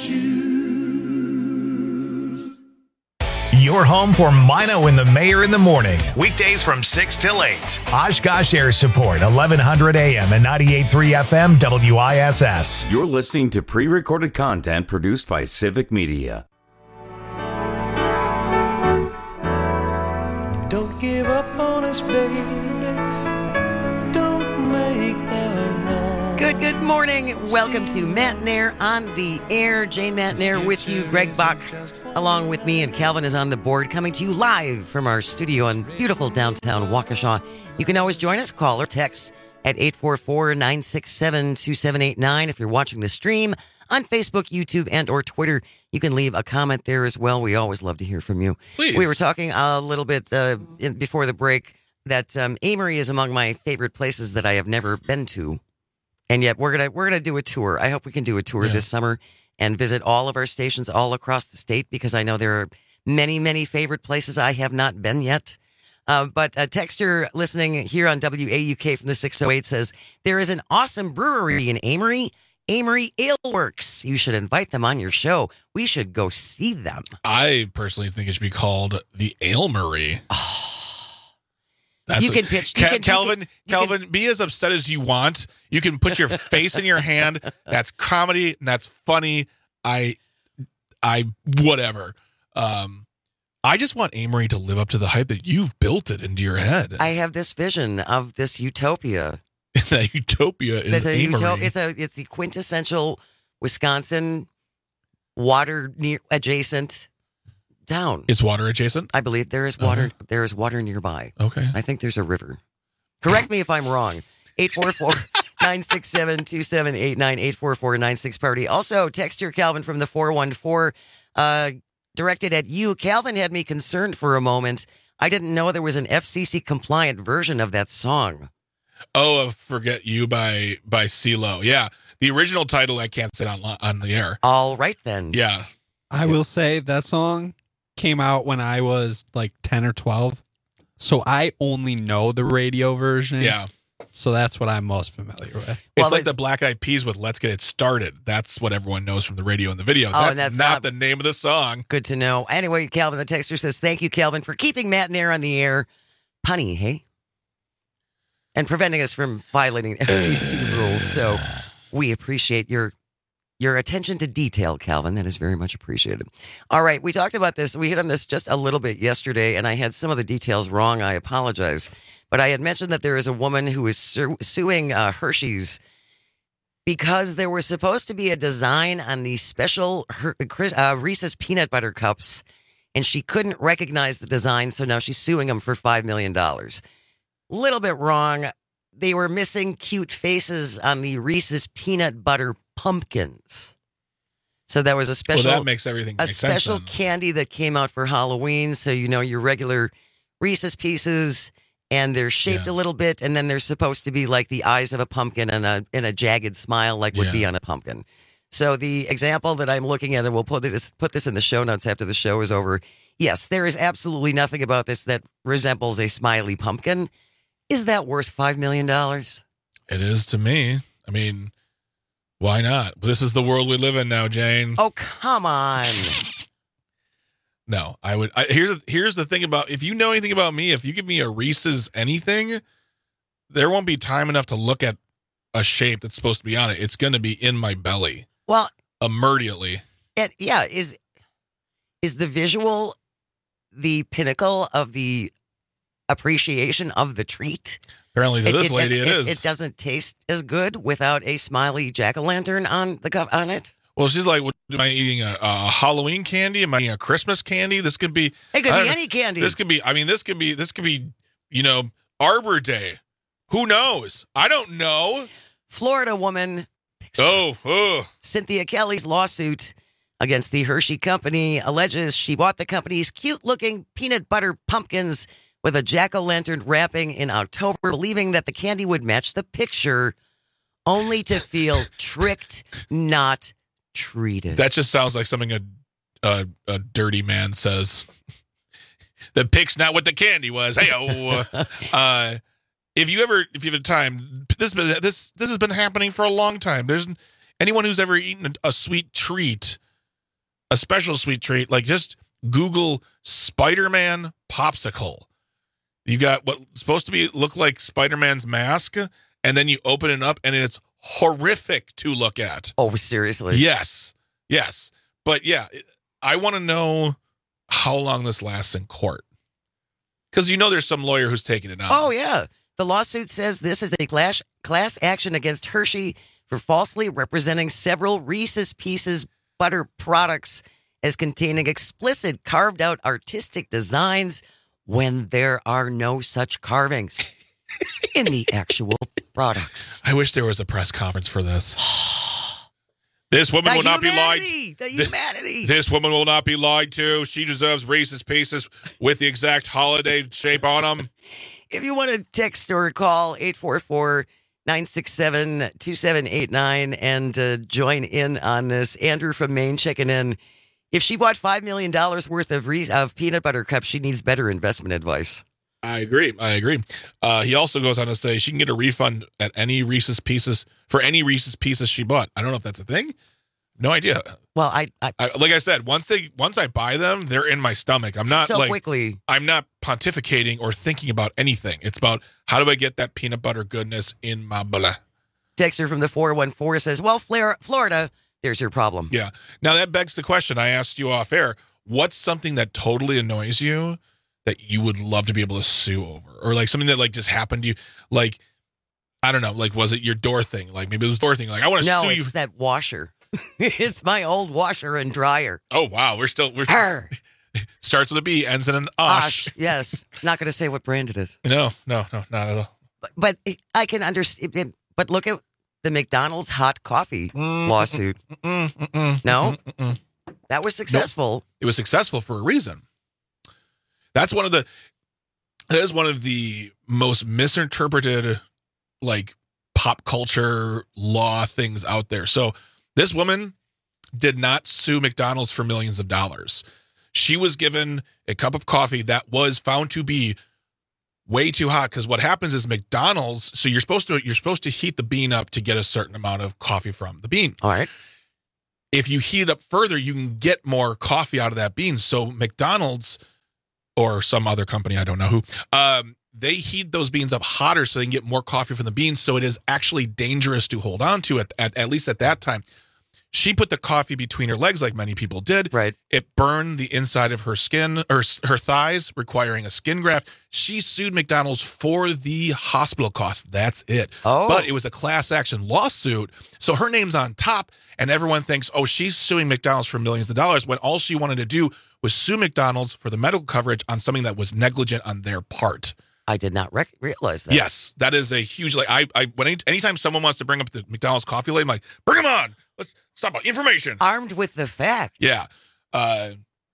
shoes. Your home for Mino and the Mayor in the morning. Weekdays from six till eight. Oshkosh Air Support, eleven hundred A M and ninety-eight point three F M W I S S. You're listening to pre-recorded content produced by Civic Media. Don't give up on us, baby. Don't make that wrong. Good, good morning. Welcome to Matt Nair on the air. Jane Matt Nair with you. Greg Bach along with me, and Calvin is on the board, coming to you live from our studio in beautiful downtown Waukesha. You can always join us. Call or text at eight four four, nine six seven, two seven eight nine. If you're watching the stream on Facebook, YouTube, and or Twitter, you can leave a comment there as well. We always love to hear from you. Please. We were talking a little bit uh, in, before the break that um, Amory is among my favorite places that I have never been to. And yet we're gonna we're gonna do a tour. I hope we can do a tour Yeah. this summer and visit all of our stations all across the state, because I know there are many, many favorite places I have not been yet. Uh, but a texter listening here on W A U K from the six oh eight says, there is an awesome brewery in Amory, Amory Ale Works. You should invite them on your show. We should go see them. I personally think it should be called the Ailmery. That's You what- can pitch- you Ca- can- you Calvin, can- you Calvin, be as upset as you want. You can put your face in your hand. That's comedy and that's funny. I, I, whatever. Um, I just want Amory to live up to the hype that you've built it into your head. I have this vision of this utopia. That utopia is There's a Amory. utop- it's a it's the quintessential Wisconsin water near adjacent town. It's water adjacent? I believe there is water. There is water nearby. Okay. I think there's a river. Correct me if I'm wrong. eight four four, nine six seven, two seven eight nine, eight four four, nine six party. Also, text your Calvin from the four one four, uh, directed at you. Calvin had me concerned for a moment. I didn't know there was an F C C compliant version of that song. Oh, uh, Forget You by by CeeLo. Yeah. The original title I can't say on on the air. All right then. Yeah. I will say that song came out when I was like ten or twelve. So I only know the radio version. Yeah. So that's what I'm most familiar with. It's Well, like it- the Black Eyed Peas with Let's Get It Started. That's what everyone knows from the radio and the video. Oh, That's, and that's not, not- the name of the song. Good to know. Anyway, Calvin, the texter says, thank you, Calvin, for keeping Matt and Air on the air. Punny, hey? And preventing us from violating F C C rules. So we appreciate your your attention to detail, Calvin. That is very much appreciated. All right, we talked about this. We hit on this just a little bit yesterday, and I had some of the details wrong. I apologize. But I had mentioned that there is a woman who is su- suing uh, Hershey's because there was supposed to be a design on these special Her- uh, Reese's peanut butter cups, and she couldn't recognize the design, so now she's suing them for five million dollars. Little bit wrong. They were missing cute faces on the Reese's peanut butter pumpkins. So that was a special, Well, that makes everything a make sense special then. candy that came out for Halloween. So you know your regular Reese's Pieces, and they're shaped a little bit, and then they're supposed to be like the eyes of a pumpkin and a and a jagged smile like would be Yeah. on a pumpkin. So the example that I'm looking at, and we'll put this put this in the show notes after the show is over. Yes, there is absolutely nothing about this that resembles a smiley pumpkin. Is that worth five million dollars? It is to me. I mean, why not? This is the world we live in now, Jane. Oh, come on. No, I would. I, here's here's the thing about, if you know anything about me, if you give me a Reese's anything, there won't be time enough to look at a shape that's supposed to be on it. It's going to be in my belly Well, immediately. it, yeah, is is the visual the pinnacle of the appreciation of the treat? Apparently, to It- this it- lady, it, it is. It doesn't taste as good without a smiley jack-o'-lantern on the cup on it. Well, she's like, what, am I eating a, a Halloween candy? Am I eating a Christmas candy? This could be. It could I be don't- any candy. This could be. I mean, this could be. This could be. You know, Arbor Day. Who knows? I don't know. Florida woman Oh, oh. Cynthia Kelly's lawsuit against the Hershey Company alleges she bought the company's cute-looking peanut butter pumpkins with a jack-o'-lantern wrapping in October, believing that the candy would match the picture, only to feel tricked, not treated. That just sounds like something a a, a dirty man says. The pic's not what the candy was. Hey, oh, uh, if you ever, if you have time, this this this has been happening for a long time. There's anyone who's ever eaten a, a sweet treat, a special sweet treat, like just Google Spider-Man popsicle. You got what's supposed to be look like Spider-Man's mask, and then you open it up, and it's horrific to look at. Oh, seriously? Yes, yes, but yeah, I want to know how long this lasts in court, because you know there's some lawyer who's taking it out. Oh, yeah. The lawsuit says this is a class, class action against Hershey for falsely representing several Reese's Pieces butter products as containing explicit carved-out artistic designs when there are no such carvings in the actual products. I wish there was a press conference for this. This woman The will not be lied. humanity! The Th- humanity! This woman will not be lied to. She deserves Reese's Pieces with the exact holiday shape on them. If you want to text or call eight four four, nine six seven, two seven eight nine and uh, join in on this. Andrew from Maine checking in. If she bought five million dollars worth of, Reese, of peanut butter cups, she needs better investment advice. I agree. I agree. Uh, he also goes on to say she can get a refund at any Reese's Pieces for any Reese's Pieces she bought. I don't know if that's a thing. No idea. Well, I, I, I like I said, once they once I buy them, they're in my stomach. I'm not so like quickly. I'm not pontificating or thinking about anything. It's about how do I get that peanut butter goodness in my blood. Texter from the four one four says, well, Flair, Florida, there's your problem. Yeah. Now that begs the question I asked you off air. What's something that totally annoys you that you would love to be able to sue over? Or like something that like just happened to you? Like, I don't know, like was it your door thing? Like maybe it was door thing. Like I want to no, sue you. it's that washer. It's my old washer and dryer. Oh wow, we're still we're Her. starts with a B, ends in an osh. Osh, yes. Not going to say what brand it is. No, no, no, not at all. But, but I can understand. But look at the McDonald's hot coffee Mm, lawsuit. Mm, mm, mm, No? mm, mm, mm. That was successful. It was successful for a reason. That's one of the that is one of the most misinterpreted like pop culture law things out there. So this woman did not sue McDonald's for millions of dollars. She was given a cup of coffee that was found to be way too hot because what happens is McDonald's, so you're supposed to you're supposed to heat the bean up to get a certain amount of coffee from the bean. All right. If you heat it up further, you can get more coffee out of that bean. So McDonald's or some other company, I don't know who, um, they heat those beans up hotter so they can get more coffee from the beans. So it is actually dangerous to hold on to it, at, at least at that time. She put the coffee between her legs like many people did. Right. It burned the inside of her skin or her thighs, requiring a skin graft. She sued McDonald's for the hospital costs. That's it. Oh. But it was a class action lawsuit. So her name's on top and everyone thinks, oh, she's suing McDonald's for millions of dollars when all she wanted to do was sue McDonald's for the medical coverage on something that was negligent on their part. I did not rec- realize that. Yes, that is a huge, like, I, I, when any, anytime someone wants to bring up the McDonald's coffee lady, I'm like, bring them on. Let's stop about information. Armed with the facts. Yeah. Uh,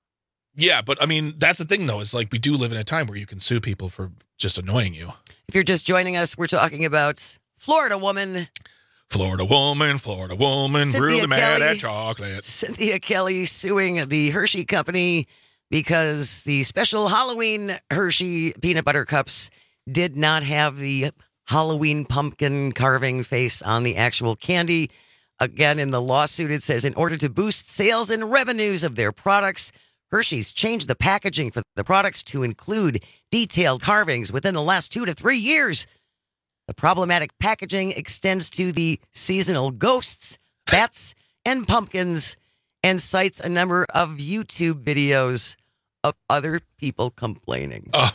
yeah, but I mean, that's the thing, though, is like we do live in a time where you can sue people for just annoying you. If you're just joining us, we're talking about Florida woman. Florida woman, Florida woman, Cynthia really mad Kelly. at chocolate. Cynthia Kelly suing the Hershey Company because the special Halloween Hershey peanut butter cups did not have the Halloween pumpkin carving face on the actual candy. Again, in the lawsuit, it says in order to boost sales and revenues of their products, Hershey's changed the packaging for the products to include detailed carvings within the last two to three years. The problematic packaging extends to the seasonal ghosts, bats, and pumpkins, and cites a number of YouTube videos of other people complaining. Oh,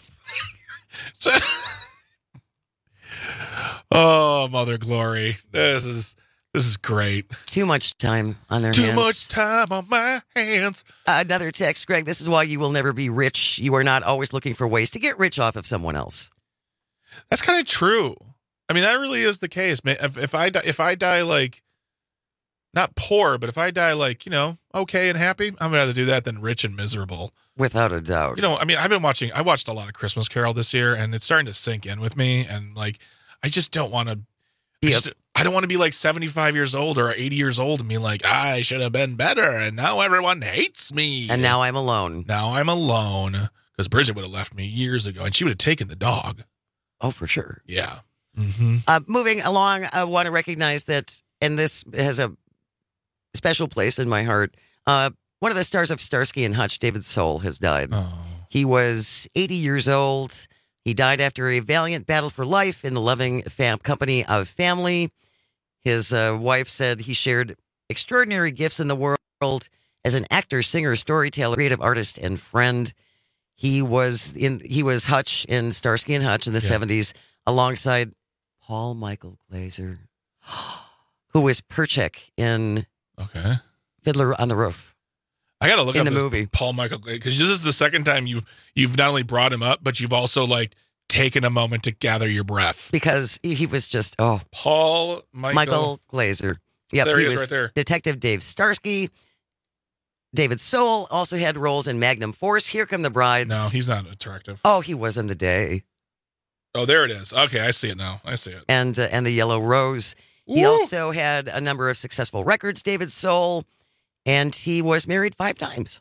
oh Mother Glory. This is this is great. Too much time on their Too hands. much time on my hands. Another text, Greg. This is why you will never be rich. You are not always looking for ways to get rich off of someone else. That's kind of true. I mean, that really is the case. Man, if, if I die, if I die like not poor, but if I die like, you know, okay and happy, I'm gonna have to do that than rich and miserable. Without a doubt. You know, I mean, I've been watching. I watched a lot of Christmas Carol this year, and it's starting to sink in with me. And like, I just don't want to. Yep. I don't want to be like seventy-five years old or eighty years old and be like, I should have been better, and now everyone hates me. And now I'm alone. Now I'm alone because Bridget would have left me years ago, and she would have taken the dog. Oh, for sure. Yeah. Mm-hmm. Uh, moving along, I want to recognize that, and this has a special place in my heart. Uh, one of the stars of Starsky and Hutch, David Soul, has died. Oh. He was eighty years old. He died after a valiant battle for life in the loving fam- company of family. His uh, wife said he shared extraordinary gifts in the world as an actor, singer, storyteller, creative artist, and friend. He was in. He was Hutch in Starsky and Hutch in the yeah. seventies, alongside Paul Michael Glaser, who was Perchik in okay. Fiddler on the Roof. I gotta look in up the this movie. Paul Michael Glaser because this is the second time you you've not only brought him up, but you've also like taken a moment to gather your breath. Because he was just, oh. Paul Michael, Michael Glazer. Yep, there he, he is was right there. Detective Dave Starsky. David Soul also had roles in Magnum Force. Here Come the Brides. No, he's not attractive. Oh, he was in The Day. Oh, there it is. Okay, I see it now. I see it. And uh, and The Yellow Rose. He Woo! also had a number of successful records, David Soul, and he was married five times.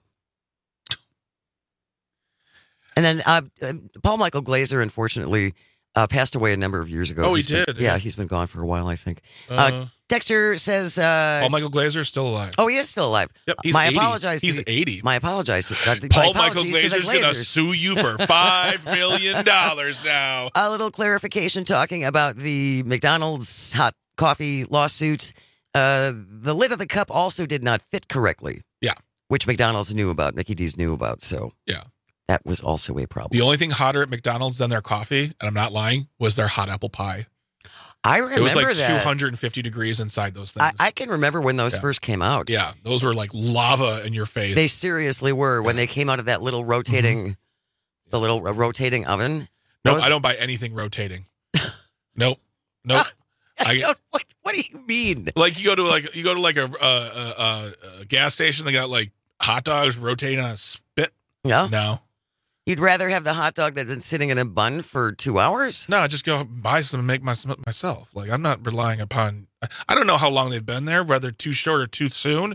And then uh, uh, Paul Michael Glazer, unfortunately, uh, passed away a number of years ago. Oh, he He's been- did? yeah, he's been gone for a while, I think. Uh, Uh, Dexter says... Uh, Paul Michael Glazer is still alive. Oh, he is still alive. Yep, he's my eighty. apologize. He's to the, eighty. My apologize. Uh, the- Paul my Michael apologies to the Glazer's going to Glazers. sue you for five million dollars now. A little clarification talking about the McDonald's hot coffee lawsuit. Uh, the lid of the cup also did not fit correctly. Yeah. Which McDonald's knew about, Mickey D's knew about. So Yeah. that was also a problem. The only thing hotter at McDonald's than their coffee, and I'm not lying, was their hot apple pie. I remember It was like that. two hundred fifty degrees inside those things. I, I can remember when those Yeah. first came out. Yeah, those were like lava in your face. They seriously were when they came out of that little rotating, the little ro- rotating oven. Nope, Those- I don't buy anything rotating. Nope, nope. I, don't- what, what do you mean? like you go to like you go to like a, a, a, a gas station. They got like hot dogs rotating on a spit. Yeah. No, You'd rather have the hot dog that's been sitting in a bun for two hours? no. Just go buy some and make my, myself. Like I'm not relying upon. I don't know how long they've been there. Whether too short or too soon.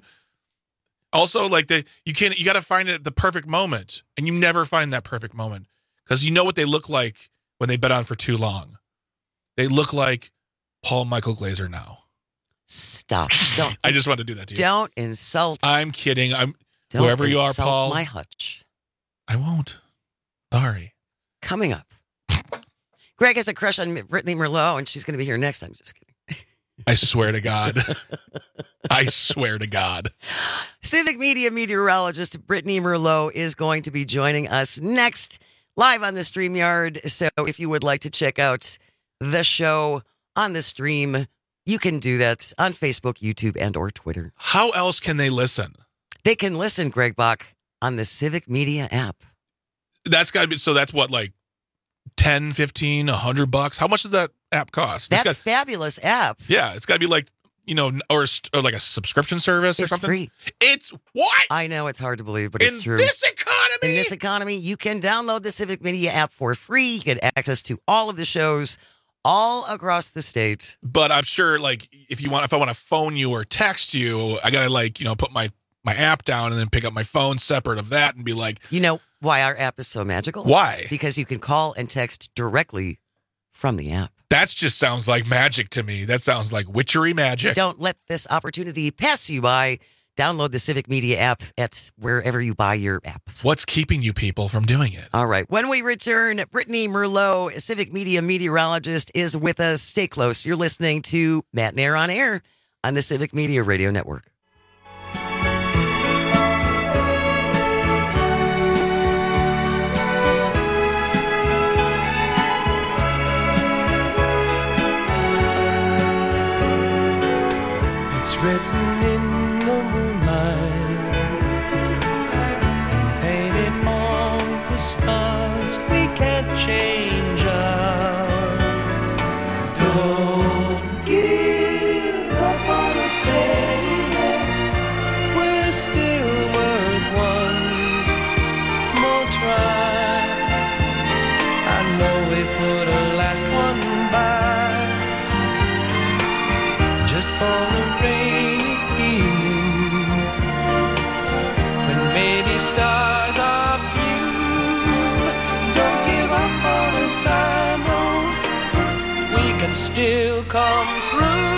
Also, like they, you can't. You got to find it at the perfect moment, and you never find that perfect moment because you know what they look like when they've been on for too long. They look like Paul Michael Glazer now. Stop. Don't. I just wanted to do that to you. Don't insult. I'm kidding. I'm Don't whoever you are, insult Paul. my hutch. I won't. Sorry. Coming up. Greg has a crush on Brittany Merlot, and she's going to be here next. I'm just kidding. I swear to God. I swear to God. Civic Media meteorologist Brittany Merlot is going to be joining us next live on the StreamYard. So if you would like to check out the show on the stream, you can do that on Facebook, YouTube, and or Twitter. How else can they listen? They can listen, Greg Bach, on the Civic Media app. That's got to be, so that's what, like ten, fifteen, a hundred bucks? How much does that app cost? That It's got- fabulous app. yeah, it's got to be like, you know, or, or like a subscription service or It's something. free. It's what? I know it's hard to believe, but In it's true. this economy? In this economy, you can download the Civic Media app for free. You get access to all of the shows all across the state. But I'm sure, like, if you want, if I want to phone you or text you, I gotta like, you know, put my my app down and then pick up my phone separate of that and be like, You know why our app is so magical? Why? Because you can call and text directly from the app. that just sounds like magic to me. That sounds like witchery magic. Don't let this opportunity pass you by. Download the Civic Media app at wherever you buy your apps. What's keeping you people from doing it? All right. When we return, Brittany Merlot, Civic Media meteorologist, is with us. Stay close. You're listening to Matt Nair on Air on the Civic Media Radio Network. It's written in the moonlight and painted on the stars. We can't change ours. Don't give up on us, baby. We're still worth one more try. I know we put a last one by. Just for a rainy evening when maybe stars are few. Don't give up on us, I know we can still come through.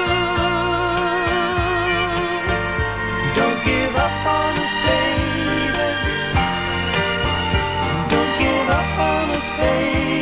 Don't give up on us, baby. Don't give up on us, baby.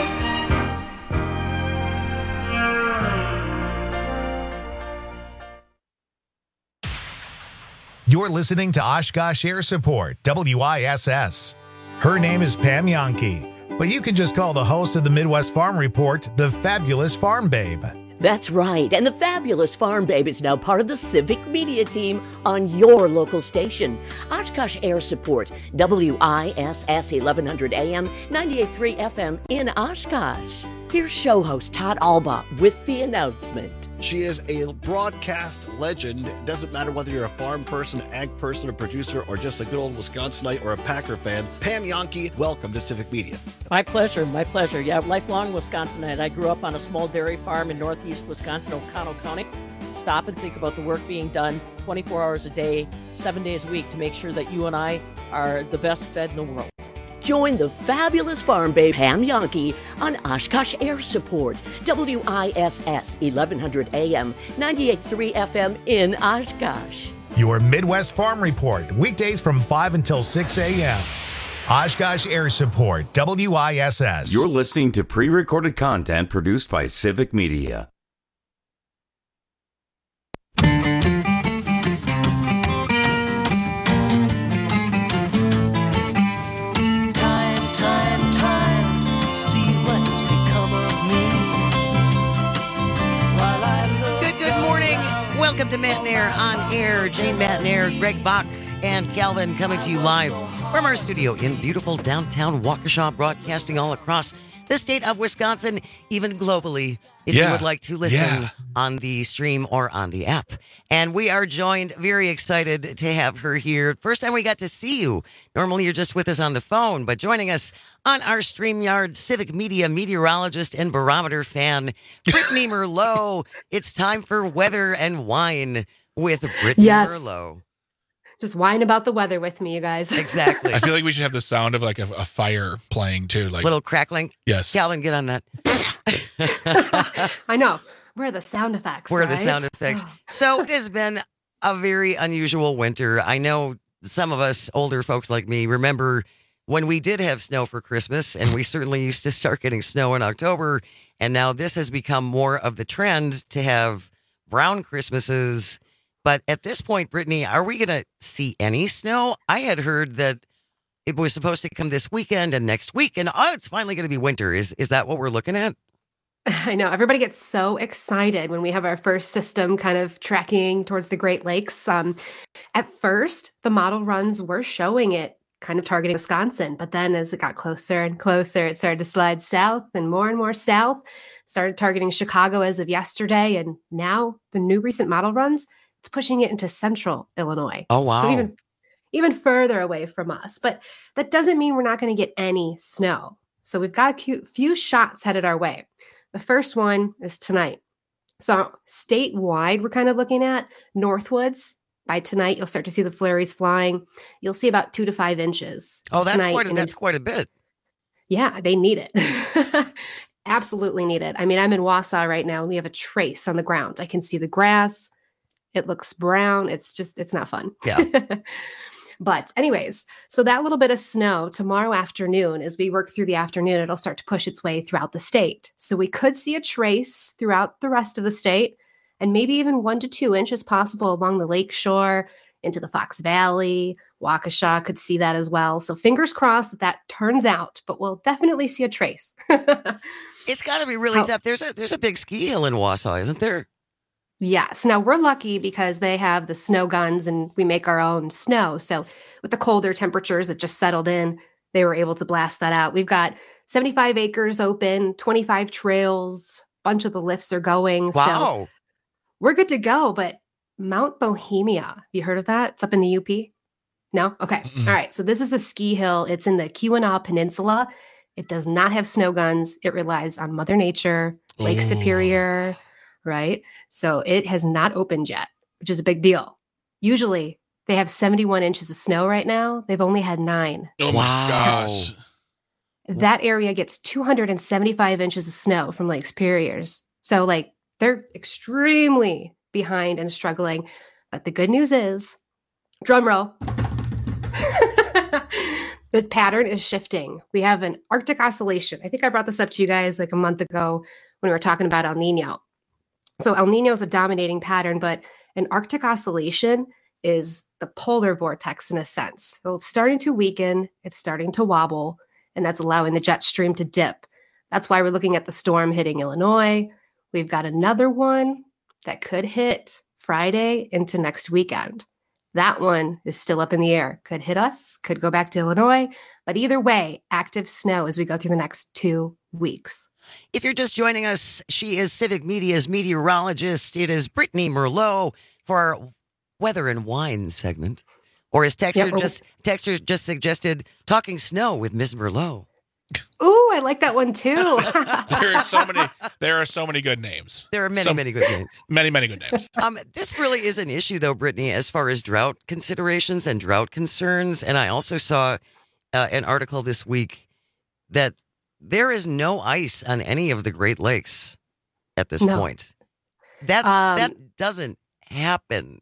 You're listening to Oshkosh Air Support, W I S S. Her name is Pam Yankee, but you can just call the host of the Midwest Farm Report the Fabulous Farm Babe. That's right, and the fabulous Farm Babe is now part of the Civic Media team on your local station. Oshkosh Air Support, W I S S eleven hundred A M, ninety-eight point three F M in Oshkosh. Here's show host Todd Alba with the announcement. She is a broadcast legend. It doesn't matter whether you're a farm person, ag person, a producer, or just a good old Wisconsinite or a Packer fan. Pam Yankee, welcome to Civic Media. My pleasure, my pleasure. Yeah, lifelong Wisconsinite. I grew up on a small dairy farm in northeast Wisconsin, Oconto County. Stop and think about the work being done twenty-four hours a day, seven days a week to make sure that you and I are the best fed in the world. Join the fabulous Farm Babe Pam Yankee on Oshkosh Air Support, W I S S eleven hundred A M, ninety-eight point three F M in Oshkosh. Your Midwest Farm Report, weekdays from five until six a.m. Oshkosh Air Support, W I S S. You're listening to pre-recorded content produced by Civic Media. Welcome to Matinair on Air. Jane Matinair, Greg Bach, and Calvin coming to you live from our studio in beautiful downtown Waukesha, broadcasting all across the state of Wisconsin, even globally, if yeah. you would like to listen yeah. on the stream or on the app. And we are joined, very excited to have her here. First time we got to see you. Normally you're just with us on the phone, but joining us on our StreamYard, Civic Media meteorologist and barometer fan, Brittany Merlot. It's time for Weather and Wine with Brittany yes. Merlot. Just whine about the weather with me, you guys. Exactly. I feel like we should have the sound of like a, a fire playing too, like little crackling. Yes, Calvin, get on that. I know. Where are the sound effects? Where are right? the sound effects? So it has been a very unusual winter. I know some of us older folks like me remember when we did have snow for Christmas, and we certainly used to start getting snow in October. And now this has become more of the trend to have brown Christmases. But at this point, Brittany, are we going to see any snow? I had heard that it was supposed to come this weekend and next week, and oh, it's finally going to be winter. Is is that what we're looking at? I know. Everybody gets so excited when we have our first system kind of tracking towards the Great Lakes. Um, at first, the model runs were showing it kind of targeting Wisconsin, but then as it got closer and closer, it started to slide south and more and more south, started targeting Chicago as of yesterday, and now the new recent model runs, it's pushing it into central Illinois. Oh, wow. So even, even further away from us. But that doesn't mean we're not going to get any snow. So we've got a few, few shots headed our way. The first one is tonight. So statewide, we're kind of looking at Northwoods. By tonight, you'll start to see the flurries flying. You'll see about two to five inches. Oh, that's tonight. quite a, And that's then, quite a bit. yeah, they need it. Absolutely need it. I mean, I'm in Wausau right now, and we have a trace on the ground. I can see the grass. It looks brown. It's just, it's not fun. Yeah. But anyways, so that little bit of snow tomorrow afternoon, as we work through the afternoon, it'll start to push its way throughout the state. So we could see a trace throughout the rest of the state, and maybe even one to two inches possible along the lake shore into the Fox Valley. Waukesha could see that as well. So fingers crossed that that turns out, but we'll definitely see a trace. It's got to be really Oh. tough. There's a there's a big ski hill in Wausau, isn't there? Yes. Now we're lucky because they have the snow guns and we make our own snow. So with the colder temperatures that just settled in, they were able to blast that out. We've got seventy-five acres open, twenty-five trails, a bunch of the lifts are going. So Wow. we're good to go. But Mount Bohemia, have you heard of that? It's up in the U P? No? Okay. Mm-mm. All right. So this is a ski hill. It's in the Keweenaw Peninsula. It does not have snow guns. It relies on Mother Nature, Lake Oh. Superior, right? So it has not opened yet, which is a big deal. Usually they have seventy-one inches of snow right now. They've only had nine. Oh my Wow. gosh. That area gets two hundred seventy-five inches of snow from Lake Superiors. So like they're extremely behind and struggling. But the good news is, drum roll, the pattern is shifting. We have an Arctic oscillation. I think I brought this up to you guys like a month ago when we were talking about El Nino. So El Nino is a dominating pattern, but an Arctic oscillation is the polar vortex in a sense. So it's starting to weaken, it's starting to wobble, and that's allowing the jet stream to dip. That's why we're looking at the storm hitting Illinois. we've got another one that could hit Friday into next weekend. That one is still up in the air. Could hit us, could go back to Illinois, but either way, active snow as we go through the next two weeks. If you're just joining us, she is Civic Media's meteorologist. It is Brittany Merlot for our Weather and Wine segment. Or as Texter Yep. just Texter just suggested, talking snow with Miss Merlot. Ooh, I like that one too. There are so many. There are so many good names. There are many, So- many good names. Many, many good names. Um, this really is an issue, though, Brittany, as far as drought considerations and drought concerns. And I also saw uh, an article this week that there is no ice on any of the Great Lakes at this No. point. That Um, that doesn't happen.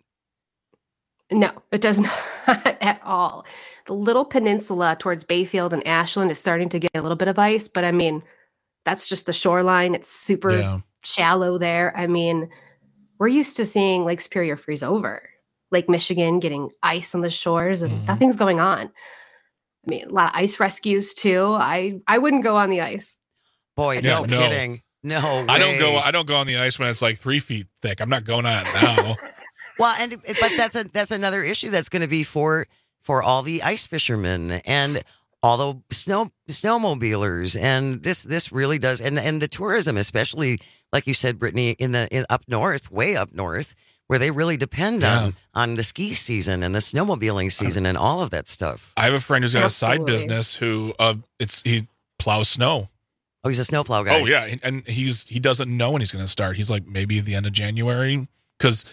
No, it does not at all. The little peninsula towards Bayfield and Ashland is starting to get a little bit of ice, but I mean, that's just the shoreline. It's super Yeah. shallow there. I mean, we're used to seeing Lake Superior freeze over, Lake Michigan getting ice on the shores, and Mhm. nothing's going on. I mean, a lot of ice rescues too. I I wouldn't go on the ice. Boy, Yeah, no, no. kidding. No, I don't go. way. I don't go on the ice when it's like three feet thick. I'm not going on it now. Well, and but that's a that's another issue that's going to be for for all the ice fishermen and all the snow snowmobilers, and this this really does, and and the tourism, especially like you said, Brittany, in the in, up north, way up north, where they really depend Yeah. on on the ski season and the snowmobiling season and all of that stuff. I have a friend who's got a side Absolutely. business who uh, it's he plows snow. Oh, he's a snowplow guy. Oh yeah, and- and he's he doesn't know when he's going to start. He's like maybe the end of January because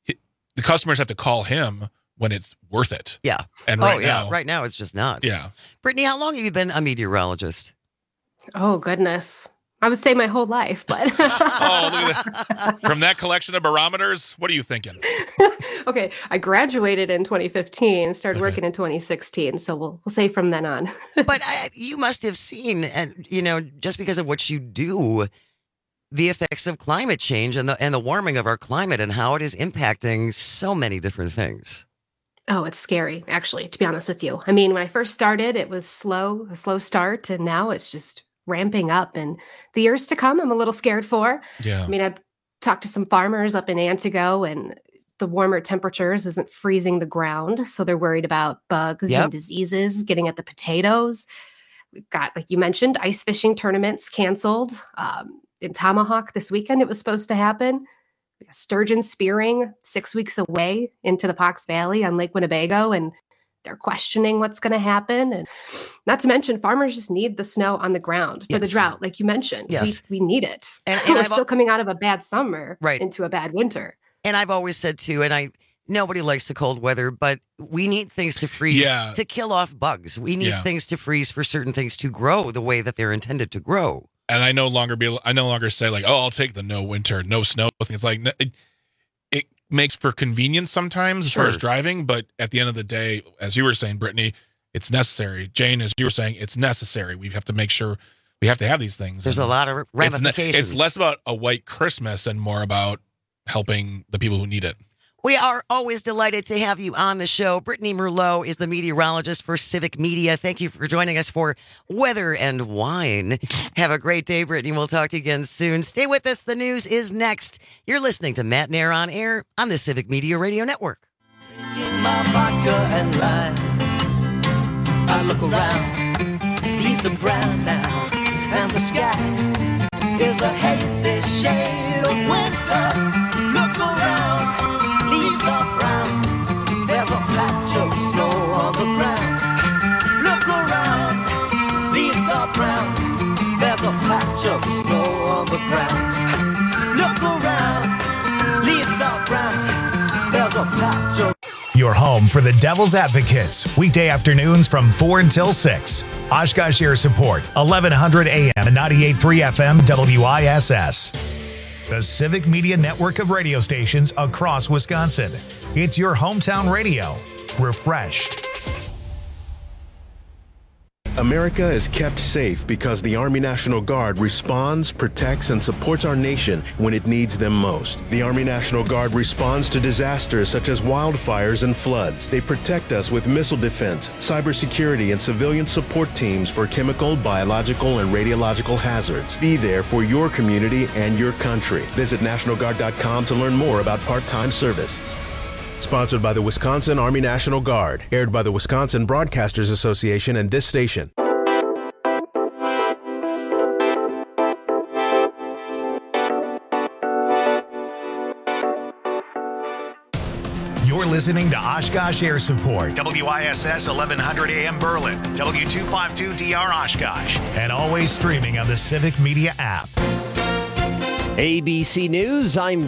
the customers have to call him when it's worth it. yeah. And right oh yeah, now, right now it's just not. yeah, Brittany, how long have you been a meteorologist? Oh goodness, I would say my whole life, but Oh, look at that. From that collection of barometers, what are you thinking? okay, I graduated in twenty fifteen and started Okay. working in twenty sixteen. So we'll we'll say from then on. But I, you must have seen, and you know, just because of what you do, the effects of climate change and the and the warming of our climate and how it is impacting so many different things. Oh, it's scary, actually, to be honest with you. I mean, when I first started, it was slow, a slow start, and now it's just ramping up. And the years to come, I'm a little scared for. Yeah, I mean, I've talked to some farmers up in Antigo, and the warmer temperatures isn't freezing the ground. So they're worried about bugs Yep. and diseases getting at the potatoes. We've got, like you mentioned, ice fishing tournaments canceled. Um, in Tomahawk this weekend, it was supposed to happen. We got sturgeon spearing six weeks away into the Fox Valley on Lake Winnebago, and they're questioning what's going to happen. And not to mention, farmers just need the snow on the ground for the Yes. drought, like you mentioned. Yes. We, we need it. And- and We're I've al- still coming out of a bad summer Right. into a bad winter. And I've always said too, and I nobody likes the cold weather, but we need things to freeze Yeah. to kill off bugs. We need Yeah. things to freeze for certain things to grow the way that they're intended to grow. and I no longer be. I no longer say like, oh, I'll take the no winter, no snow thing. It's like it, it makes for convenience sometimes as far as Sure. driving, but at the end of the day, as you were saying, Brittany, it's necessary. Jane, as you were saying, it's necessary. We have to make sure we have to have these things. There's a And lot of it's ne- ramifications. It's less about a white Christmas and more about helping the people who need it. We are always delighted to have you on the show. Brittany Merlot is the meteorologist for Civic Media. Thank you for joining us for Weather and Wine. Have a great day, Brittany. We'll talk to you again soon. Stay with us. The news is next. You're listening to Matt Nair on Air on the Civic Media Radio Network. Drinking my vodka and lime. I look around, leaves are brown now, and the sky is a hazy shade of winter. Look around, leaves are brown. There's a patch of snow on the ground. Look around, leaves are brown. There's a patch of snow on the ground. Look around, leaves are brown. There's a patch of Your home for the Devil's Advocates, weekday afternoons from four until six. Oshkosh Air Support, eleven hundred A M and ninety-eight point three F M W I S S. The Civic Media network of radio stations across Wisconsin. It's your hometown radio. Refreshed. America is kept safe because the Army National Guard responds, protects, and supports our nation when it needs them most. The Army National Guard responds to disasters such as wildfires and floods. They protect us with missile defense, cybersecurity, and civilian support teams for chemical, biological, and radiological hazards. Be there for your community and your country. Visit National Guard dot com to learn more about part-time service. Sponsored by the Wisconsin Army National Guard. Aired by the Wisconsin Broadcasters Association and this station. You're listening to Oshkosh Air Support, W I S S eleven hundred A M Berlin, W two fifty-two D R Oshkosh, and always streaming on the Civic Media app. A B C News, I'm